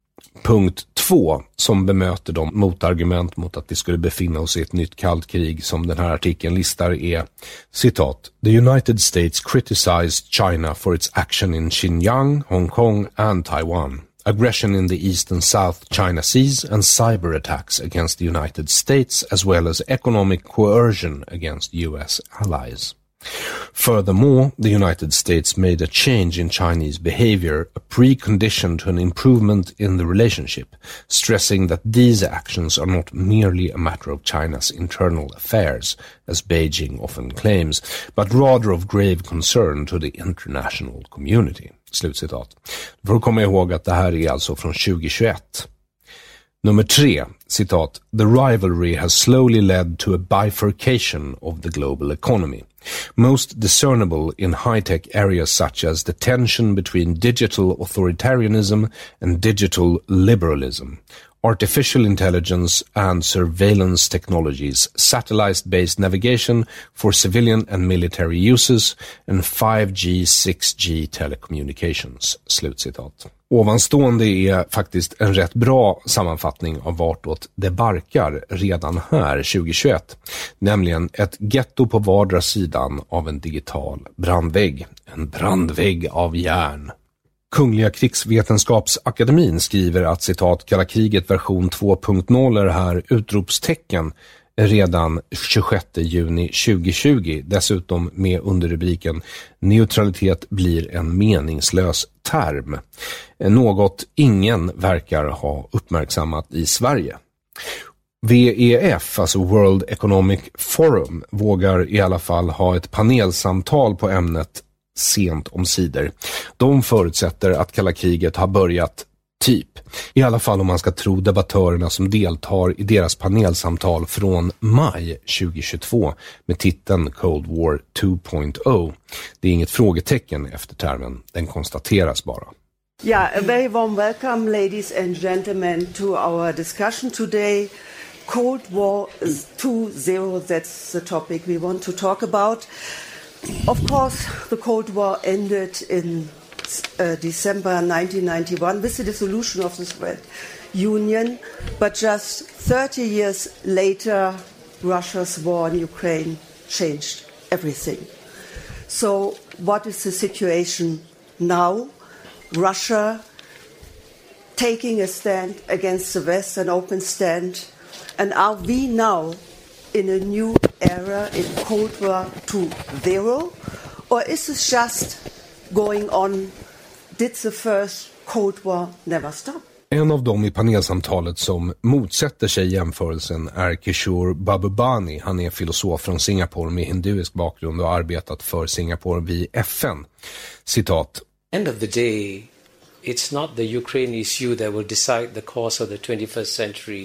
Punkt två som bemöter de motargument mot att vi skulle befinna oss i ett nytt kallt krig som den här artikeln listar är citat, The United States criticized China for its action in Xinjiang, Hong Kong and Taiwan. Aggression in the East and South China Seas and cyber attacks against the United States as well as economic coercion against U S allies. Furthermore, the United States made a change in Chinese behavior a precondition to an improvement in the relationship, stressing that these actions are not merely a matter of China's internal affairs, as Beijing often claims, but rather of grave concern to the international community. Slutcitat. För att komma ihåg att det här är alltså från tjugohundratjugoett. Nummer tre, citat, The rivalry has slowly led to a bifurcation of the global economy, most discernible in high-tech areas such as the tension between digital authoritarianism and digital liberalism, artificial intelligence and surveillance technologies, satellite-based navigation for civilian and military uses, and five G, six G telecommunications. Slutcitat. Ovanstående är faktiskt en rätt bra sammanfattning av vartåt det barkar redan här tjugohundratjugoett, nämligen ett getto på vardera sidan av en digital brandvägg, en brandvägg av järn. Kungliga krigsvetenskapsakademin skriver att citat kalla kriget version två punkt noll är här utropstecken redan tjugosjätte juni tjugohundratjugo, dessutom med underrubriken Neutralitet blir en meningslös term. Något ingen verkar ha uppmärksammat i Sverige. W E F, alltså World Economic Forum, vågar i alla fall ha ett panelsamtal på ämnet sent om sidor. De förutsätter att kalla kriget har börjat typ. I alla fall om man ska tro debattörerna som deltar i deras panelsamtal från maj tjugohundratjugotvå med titeln Cold War två punkt noll. Det är inget frågetecken efter termen, den konstateras bara. Yeah, a very warm welcome, ladies and gentlemen, to our discussion today. Cold War two point noll, that's the topic we want to talk about. Of course, the Cold War ended in uh, December nineteen ninety-one with the dissolution of the Soviet Union, but just thirty years later, Russia's war in Ukraine changed everything. So what is the situation now? Russia taking a stand against the West, an open stand. And are we now in a new era, in Cold War two point oh? Or is this just going on? Did the first Cold War never stop? En av dem i panelsamtalet som motsätter sig jämförelsen är Kishore Babubani. Han är filosof från Singapore med hinduisk bakgrund och har arbetat för Singapore vid F N. Citat. End of the day, it's not the Ukraine issue that will decide the course of the twenty-first century.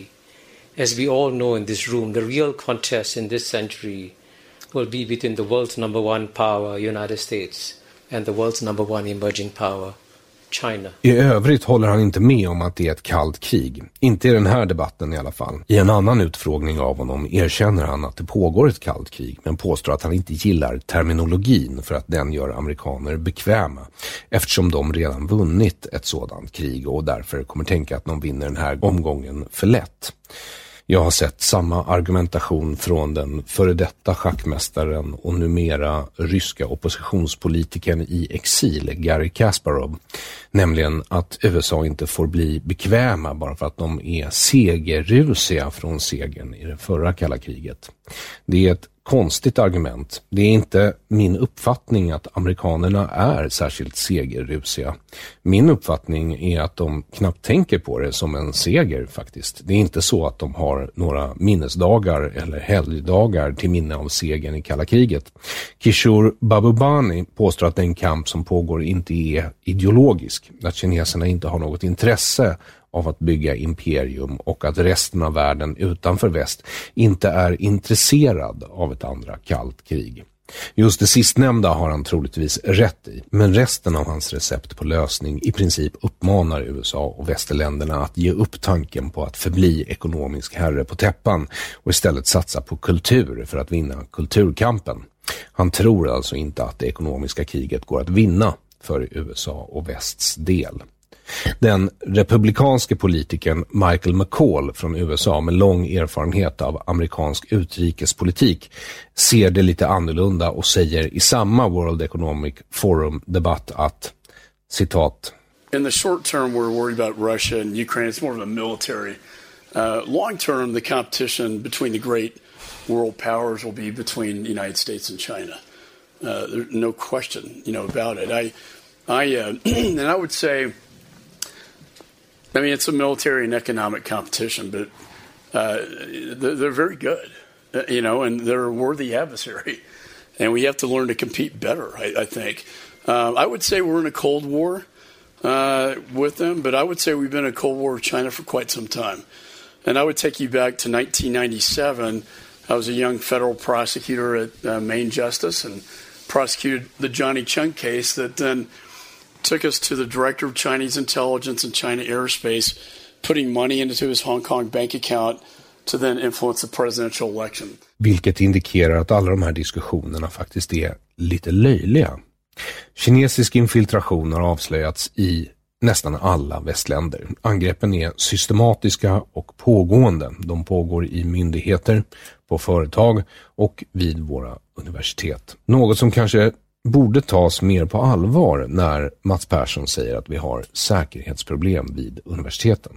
As we all know in this room, the real contest in this century will be between the world's number one power, United States, and the world's number one emerging power, China. I övrigt håller han inte med om att det är ett kallt krig. Inte i den här debatten i alla fall. I en annan utfrågning av honom erkänner han att det pågår ett kallt krig, men påstår att han inte gillar terminologin för att den gör amerikaner bekväma, eftersom de redan vunnit ett sådant krig och därför kommer tänka att de vinner den här omgången för lätt. Jag har sett samma argumentation från den före detta schackmästaren och numera ryska oppositionspolitikern i exil, Garry Kasparov, nämligen att U S A inte får bli bekväma bara för att de är segerrusiga från segern i det förra kalla kriget. Det är ett konstigt argument. Det är inte min uppfattning att amerikanerna är särskilt segerrusiga. Min uppfattning är att de knappt tänker på det som en seger faktiskt. Det är inte så att de har några minnesdagar eller helgdagar till minne av segern i kalla kriget. Kishore Babubani påstår att den kamp som pågår inte är ideologisk. Att kineserna inte har något intresse av att bygga imperium och att resten av världen utanför väst inte är intresserad av ett andra kallt krig. Just det sistnämnda har han troligtvis rätt i, men resten av hans recept på lösning i princip uppmanar U S A och västerländerna att ge upp tanken på att förbli ekonomisk herre på täppan och istället satsa på kultur för att vinna kulturkampen. Han tror alltså inte att det ekonomiska kriget går att vinna för U S A och västs del. Den republikanske politikern Michael McCall från U S A med lång erfarenhet av amerikansk utrikespolitik ser det lite annorlunda och säger i samma World Economic Forum-debatt att, citat, in the short term we're worried about Russia and Ukraine. It's more of a military. Uh, long term the competition between the great world powers will be between the United States and China. Uh, there's no question, you know, about it. I, I, uh, and I would say, I mean, it's a military and economic competition, but uh, they're very good, uh, you know, and they're a worthy adversary. And we have to learn to compete better, I, I think. Uh, I would say we're in a Cold War uh, with them, but I would say we've been in a Cold War with China for quite some time. And I would take you back to nineteen ninety-seven. I was a young federal prosecutor at uh, Maine Justice and prosecuted the Johnny Chung case that then took us to the director of Chinese intelligence and China Aerospace, putting money into his Hong Kong bank account to then influence the presidential election. Vilket indikerar att alla de här diskussionerna faktiskt är lite löjliga. Kinesisk infiltration har avslöjats i nästan alla västländer. Angreppen är systematiska och pågående. De pågår i myndigheter, på företag och vid våra universitet. Något som kanske borde tas mer på allvar när Mats Persson säger att vi har säkerhetsproblem vid universiteten.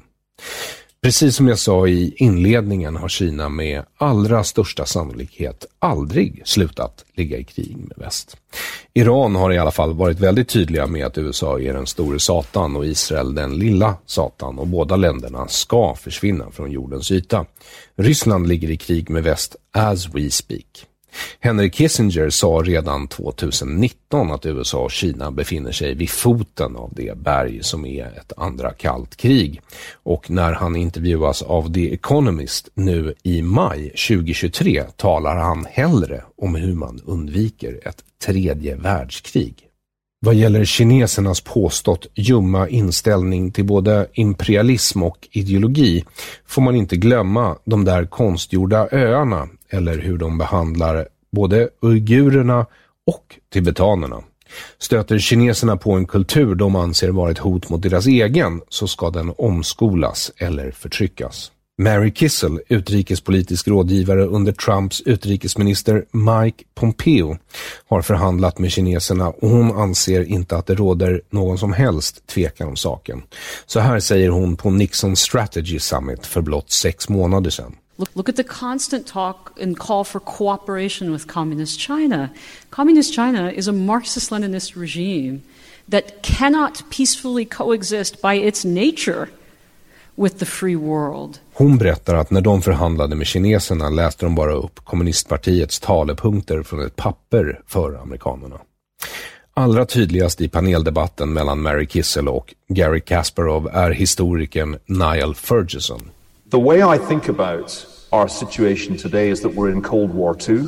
Precis som jag sa i inledningen har Kina med allra största sannolikhet aldrig slutat ligga i krig med väst. Iran har i alla fall varit väldigt tydliga med att U S A är den store satan och Israel den lilla satan, och båda länderna ska försvinna från jordens yta. Ryssland ligger i krig med väst as we speak. Henry Kissinger sa redan tjugonitton att U S A och Kina befinner sig vid foten av det berg som är ett andra kallt krig. Och när han intervjuas av The Economist nu i maj tjugohundratjugotre talar han hellre om hur man undviker ett tredje världskrig. Vad gäller kinesernas påstått ljumma inställning till både imperialism och ideologi får man inte glömma de där konstgjorda öarna eller hur de behandlar både uigurerna och tibetanerna. Stöter kineserna på en kultur de anser vara ett hot mot deras egen, så ska den omskolas eller förtryckas. Mary Kissel, utrikespolitisk rådgivare under Trumps utrikesminister Mike Pompeo, har förhandlat med kineserna och hon anser inte att det råder någon som helst tvekan om saken. Så här säger hon på Nixon Strategy Summit för blott sex månader sedan. Look, look at the constant talk and call for cooperation with Communist China. Communist China is a Marxist-Leninist regime that cannot peacefully coexist by its nature with the free world. Hon berättar att när de förhandlade med kineserna läste de bara upp kommunistpartiets talepunkter från ett papper för amerikanerna. Allra tydligast i paneldebatten mellan Mary Kissel och Gary Kasparov är historikern Niall Ferguson. The way I think about our situation today is that we're in Cold War Two,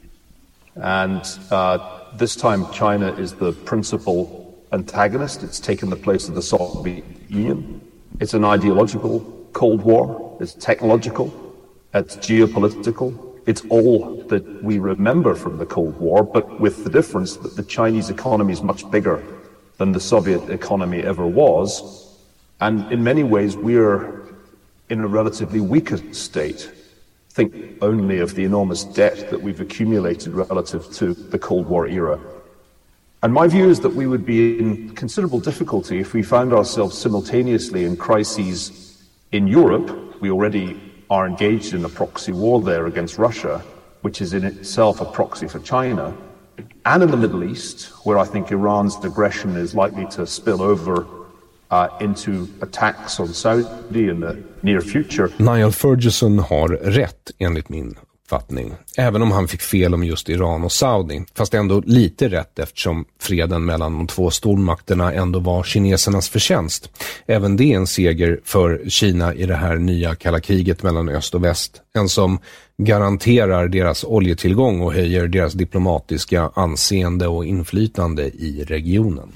and uh, this time China is the principal antagonist. It's taken the place of the Soviet Union. It's an ideological Cold War. It's technological. It's geopolitical. It's all that we remember from the Cold War, but with the difference that the Chinese economy is much bigger than the Soviet economy ever was. And in many ways, we're in a relatively weaker state. Think only of the enormous debt that we've accumulated relative to the Cold War era. And my view is that we would be in considerable difficulty if we found ourselves simultaneously in crises in Europe. We already are engaged in a proxy war there against Russia, which is in itself a proxy for China, and in the Middle East, where I think Iran's aggression is likely to spill over uh, into attacks on Saudi in the near future. Niall Ferguson har rätt enligt min uppfattning, även om han fick fel om just Iran och Saudi, fast ändå lite rätt eftersom freden mellan de två stormakterna ändå var kinesernas förtjänst. Även det är en seger för Kina i det här nya kalla kriget mellan öst och väst, en som garanterar deras oljetillgång och höjer deras diplomatiska anseende och inflytande i regionen.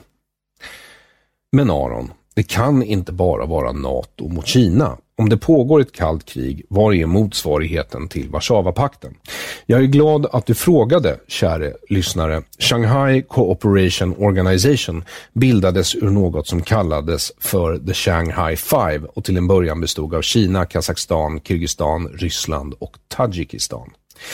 Men Aron, det kan inte bara vara NATO mot Kina. Om det pågår ett kallt krig, var är motsvarigheten till Warszawapakten? Jag är glad att du frågade, käre lyssnare. Shanghai Cooperation Organization bildades ur något som kallades för The Shanghai Five och till en början bestod av Kina, Kazakstan, Kyrgyzstan, Ryssland och Tadzjikistan.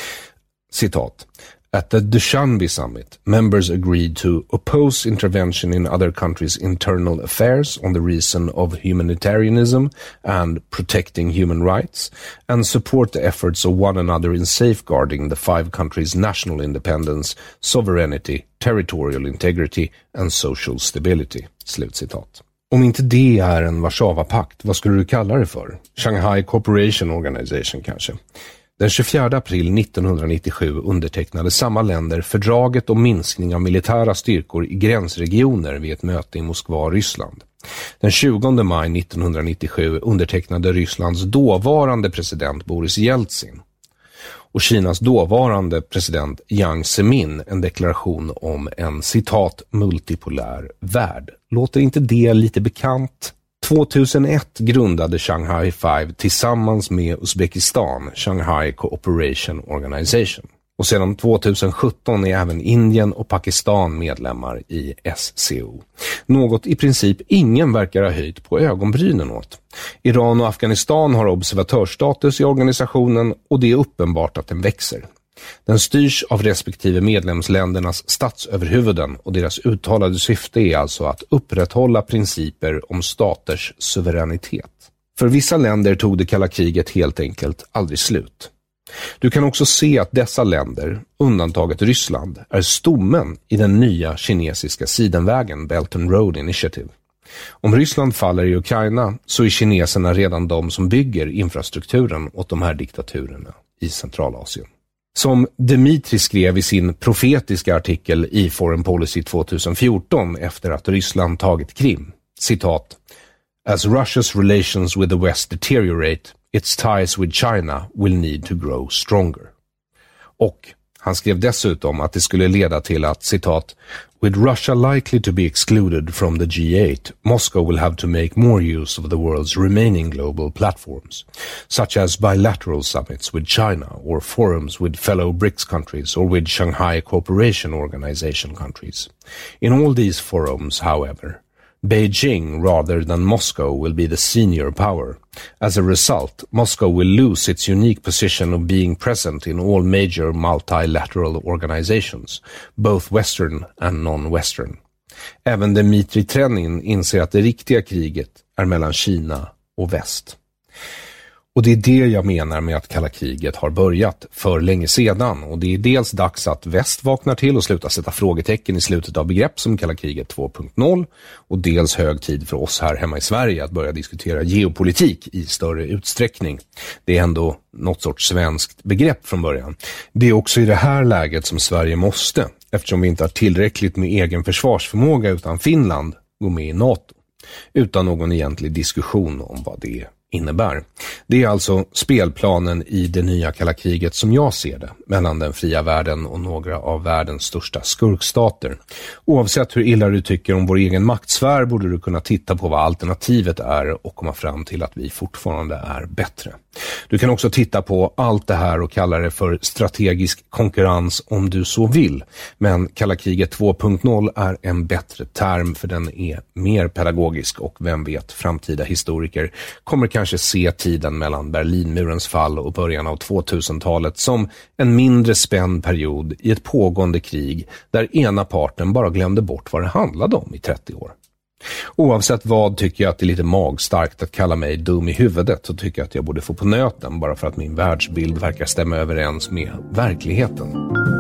Citat. At the Dushanbe summit, members agreed to oppose intervention in other countries' internal affairs on the reason of humanitarianism and protecting human rights, and support the efforts of one another in safeguarding the five countries' national independence, sovereignty, territorial integrity and social stability. Slutcitat. Om inte det är en Warszawapakt, vad skulle du kalla det för? Shanghai Cooperation Organization kanske? Den tjugofjärde april nittonhundranittiosju undertecknade samma länder fördraget om minskning av militära styrkor i gränsregioner vid ett möte i Moskva, Ryssland. Den tjugonde maj nittonhundranittiosju undertecknade Rysslands dåvarande president Boris Jeltsin och Kinas dåvarande president Jiang Zemin en deklaration om en citat multipolär värld. Låter inte det lite bekant? tvåtusenett grundade Shanghai Five tillsammans med Uzbekistan Shanghai Cooperation Organization. Och sedan tjugosjutton är även Indien och Pakistan medlemmar i S C O. Något i princip ingen verkar ha höjt på ögonbrynen åt. Iran och Afghanistan har observatörsstatus i organisationen och det är uppenbart att den växer. Den styrs av respektive medlemsländernas statsöverhuvuden och deras uttalade syfte är alltså att upprätthålla principer om staters suveränitet. För vissa länder tog det kalla kriget helt enkelt aldrig slut. Du kan också se att dessa länder, undantaget Ryssland, är stommen i den nya kinesiska sidenvägen Belt and Road Initiative. Om Ryssland faller i Ukraina så är kineserna redan de som bygger infrastrukturen åt de här diktaturerna i Centralasien. Som Dmitri skrev i sin profetiska artikel i Foreign Policy tjugohundrafjorton efter att Ryssland tagit Krim, citat, As Russia's relations with the West deteriorate, its ties with China will need to grow stronger. Och han skrev dessutom att det skulle leda till att, citat, With Russia likely to be excluded from the G eight, Moscow will have to make more use of the world's remaining global platforms, such as bilateral summits with China or forums with fellow BRICS countries or with Shanghai Cooperation Organization countries. In all these forums, however, Beijing rather than Moscow will be the senior power. As a result, Moscow will lose its unique position of being present in all major multilateral organizations, both Western and non-Western. Även Dmitri Trenin inser att det riktiga kriget är mellan Kina och väst. Och det är det jag menar med att kalla kriget har börjat för länge sedan. Och det är dels dags att väst vaknar till och slutar sätta frågetecken i slutet av begrepp som kalla kriget två punkt noll. Och dels hög tid för oss här hemma i Sverige att börja diskutera geopolitik i större utsträckning. Det är ändå något sorts svenskt begrepp från början. Det är också i det här läget som Sverige måste, eftersom vi inte har tillräckligt med egen försvarsförmåga utan Finland, gå med i NATO. Utan någon egentlig diskussion om vad det är innebär. Det är alltså spelplanen i det nya kalla kriget som jag ser det, mellan den fria världen och några av världens största skurkstater. Oavsett hur illa du tycker om vår egen maktsfär borde du kunna titta på vad alternativet är och komma fram till att vi fortfarande är bättre. Du kan också titta på allt det här och kalla det för strategisk konkurrens om du så vill. Men kalla kriget två punkt noll är en bättre term för den är mer pedagogisk och vem vet, framtida historiker kommer kanske se tiden mellan Berlinmurens fall och början av tvåtusentalet som en mindre spänd period i ett pågående krig där ena parten bara glömde bort vad det handlade om i trettio år. Oavsett vad tycker jag att det är lite magstarkt att kalla mig dum i huvudet och tycker att jag borde få på nöten bara för att min världsbild verkar stämma överens med verkligheten.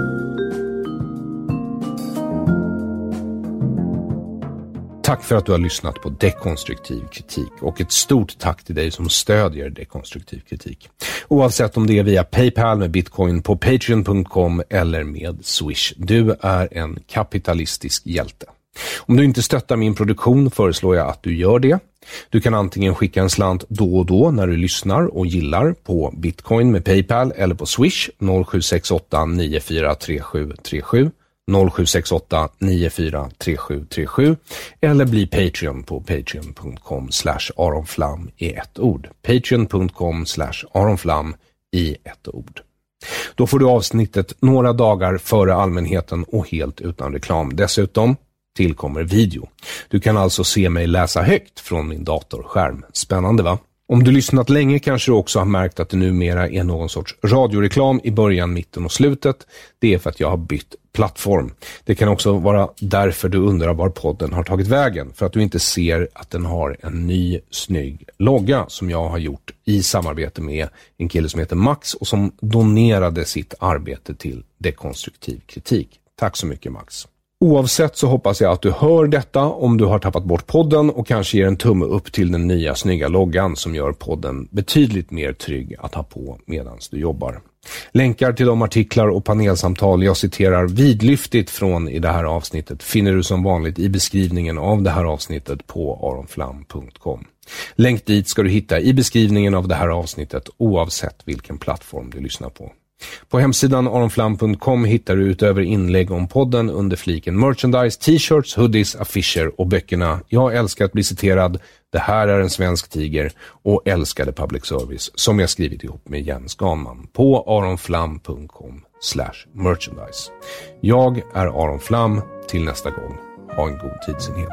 Tack för att du har lyssnat på Dekonstruktiv kritik och ett stort tack till dig som stödjer Dekonstruktiv kritik. Oavsett om det är via PayPal med Bitcoin på patreon punkt com eller med Swish. Du är en kapitalistisk hjälte. Om du inte stöttar min produktion föreslår jag att du gör det. Du kan antingen skicka en slant då och då när du lyssnar och gillar på Bitcoin med PayPal eller på Swish noll sju sex åtta nio fyra tre sju tre sju noll sju sex åtta nio fyra tre sju tre sju eller bli Patreon på patreon punkt com slash aronflam i ett ord. patreon punkt com slash aronflam i ett ord. Då får du avsnittet några dagar före allmänheten och helt utan reklam. Dessutom tillkommer video. Du kan alltså se mig läsa högt från min datorskärm. Spännande va? Om du lyssnat länge kanske du också har märkt att det numera är någon sorts radioreklam i början, mitten och slutet. Det är för att jag har bytt plattform. Det kan också vara därför du undrar var podden har tagit vägen. För att du inte ser att den har en ny snygg logga som jag har gjort i samarbete med en kille som heter Max och som donerade sitt arbete till Dekonstruktiv kritik. Tack så mycket Max. Oavsett så hoppas jag att du hör detta om du har tappat bort podden och kanske ger en tumme upp till den nya snygga loggan som gör podden betydligt mer trygg att ha på medan du jobbar. Länkar till de artiklar och panelsamtal jag citerar vidlyftigt från i det här avsnittet finner du som vanligt i beskrivningen av det här avsnittet på aronflam punkt com. Länk dit ska du hitta i beskrivningen av det här avsnittet oavsett vilken plattform du lyssnar på. På hemsidan aronflam punkt com hittar du utöver inlägg om podden under fliken merchandise, t-shirts, hoodies, affischer och böckerna Jag älskar att bli citerad, Det här är en svensk tiger och Älskade public service som jag skrivit ihop med Jens Ganman på aronflam punkt com slash merchandise. Jag är Aron Flam. Till nästa gång. Ha en god tidsenhet.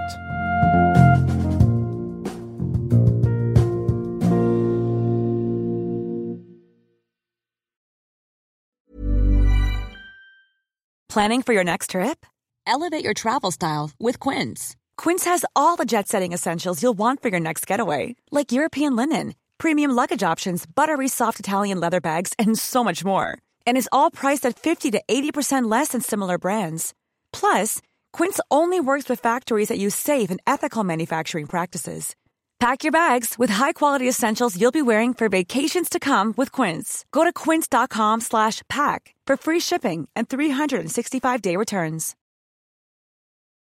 Planning for your next trip? Elevate your travel style with Quince. Quince has all the jet-setting essentials you'll want for your next getaway, like European linen, premium luggage options, buttery soft Italian leather bags, and so much more. And is all priced at fifty to eighty percent less than similar brands. Plus, Quince only works with factories that use safe and ethical manufacturing practices. Pack your bags with high-quality essentials you'll be wearing for vacations to come with Quince. Go to quince dot com slash pack for free shipping and three sixty-five day returns.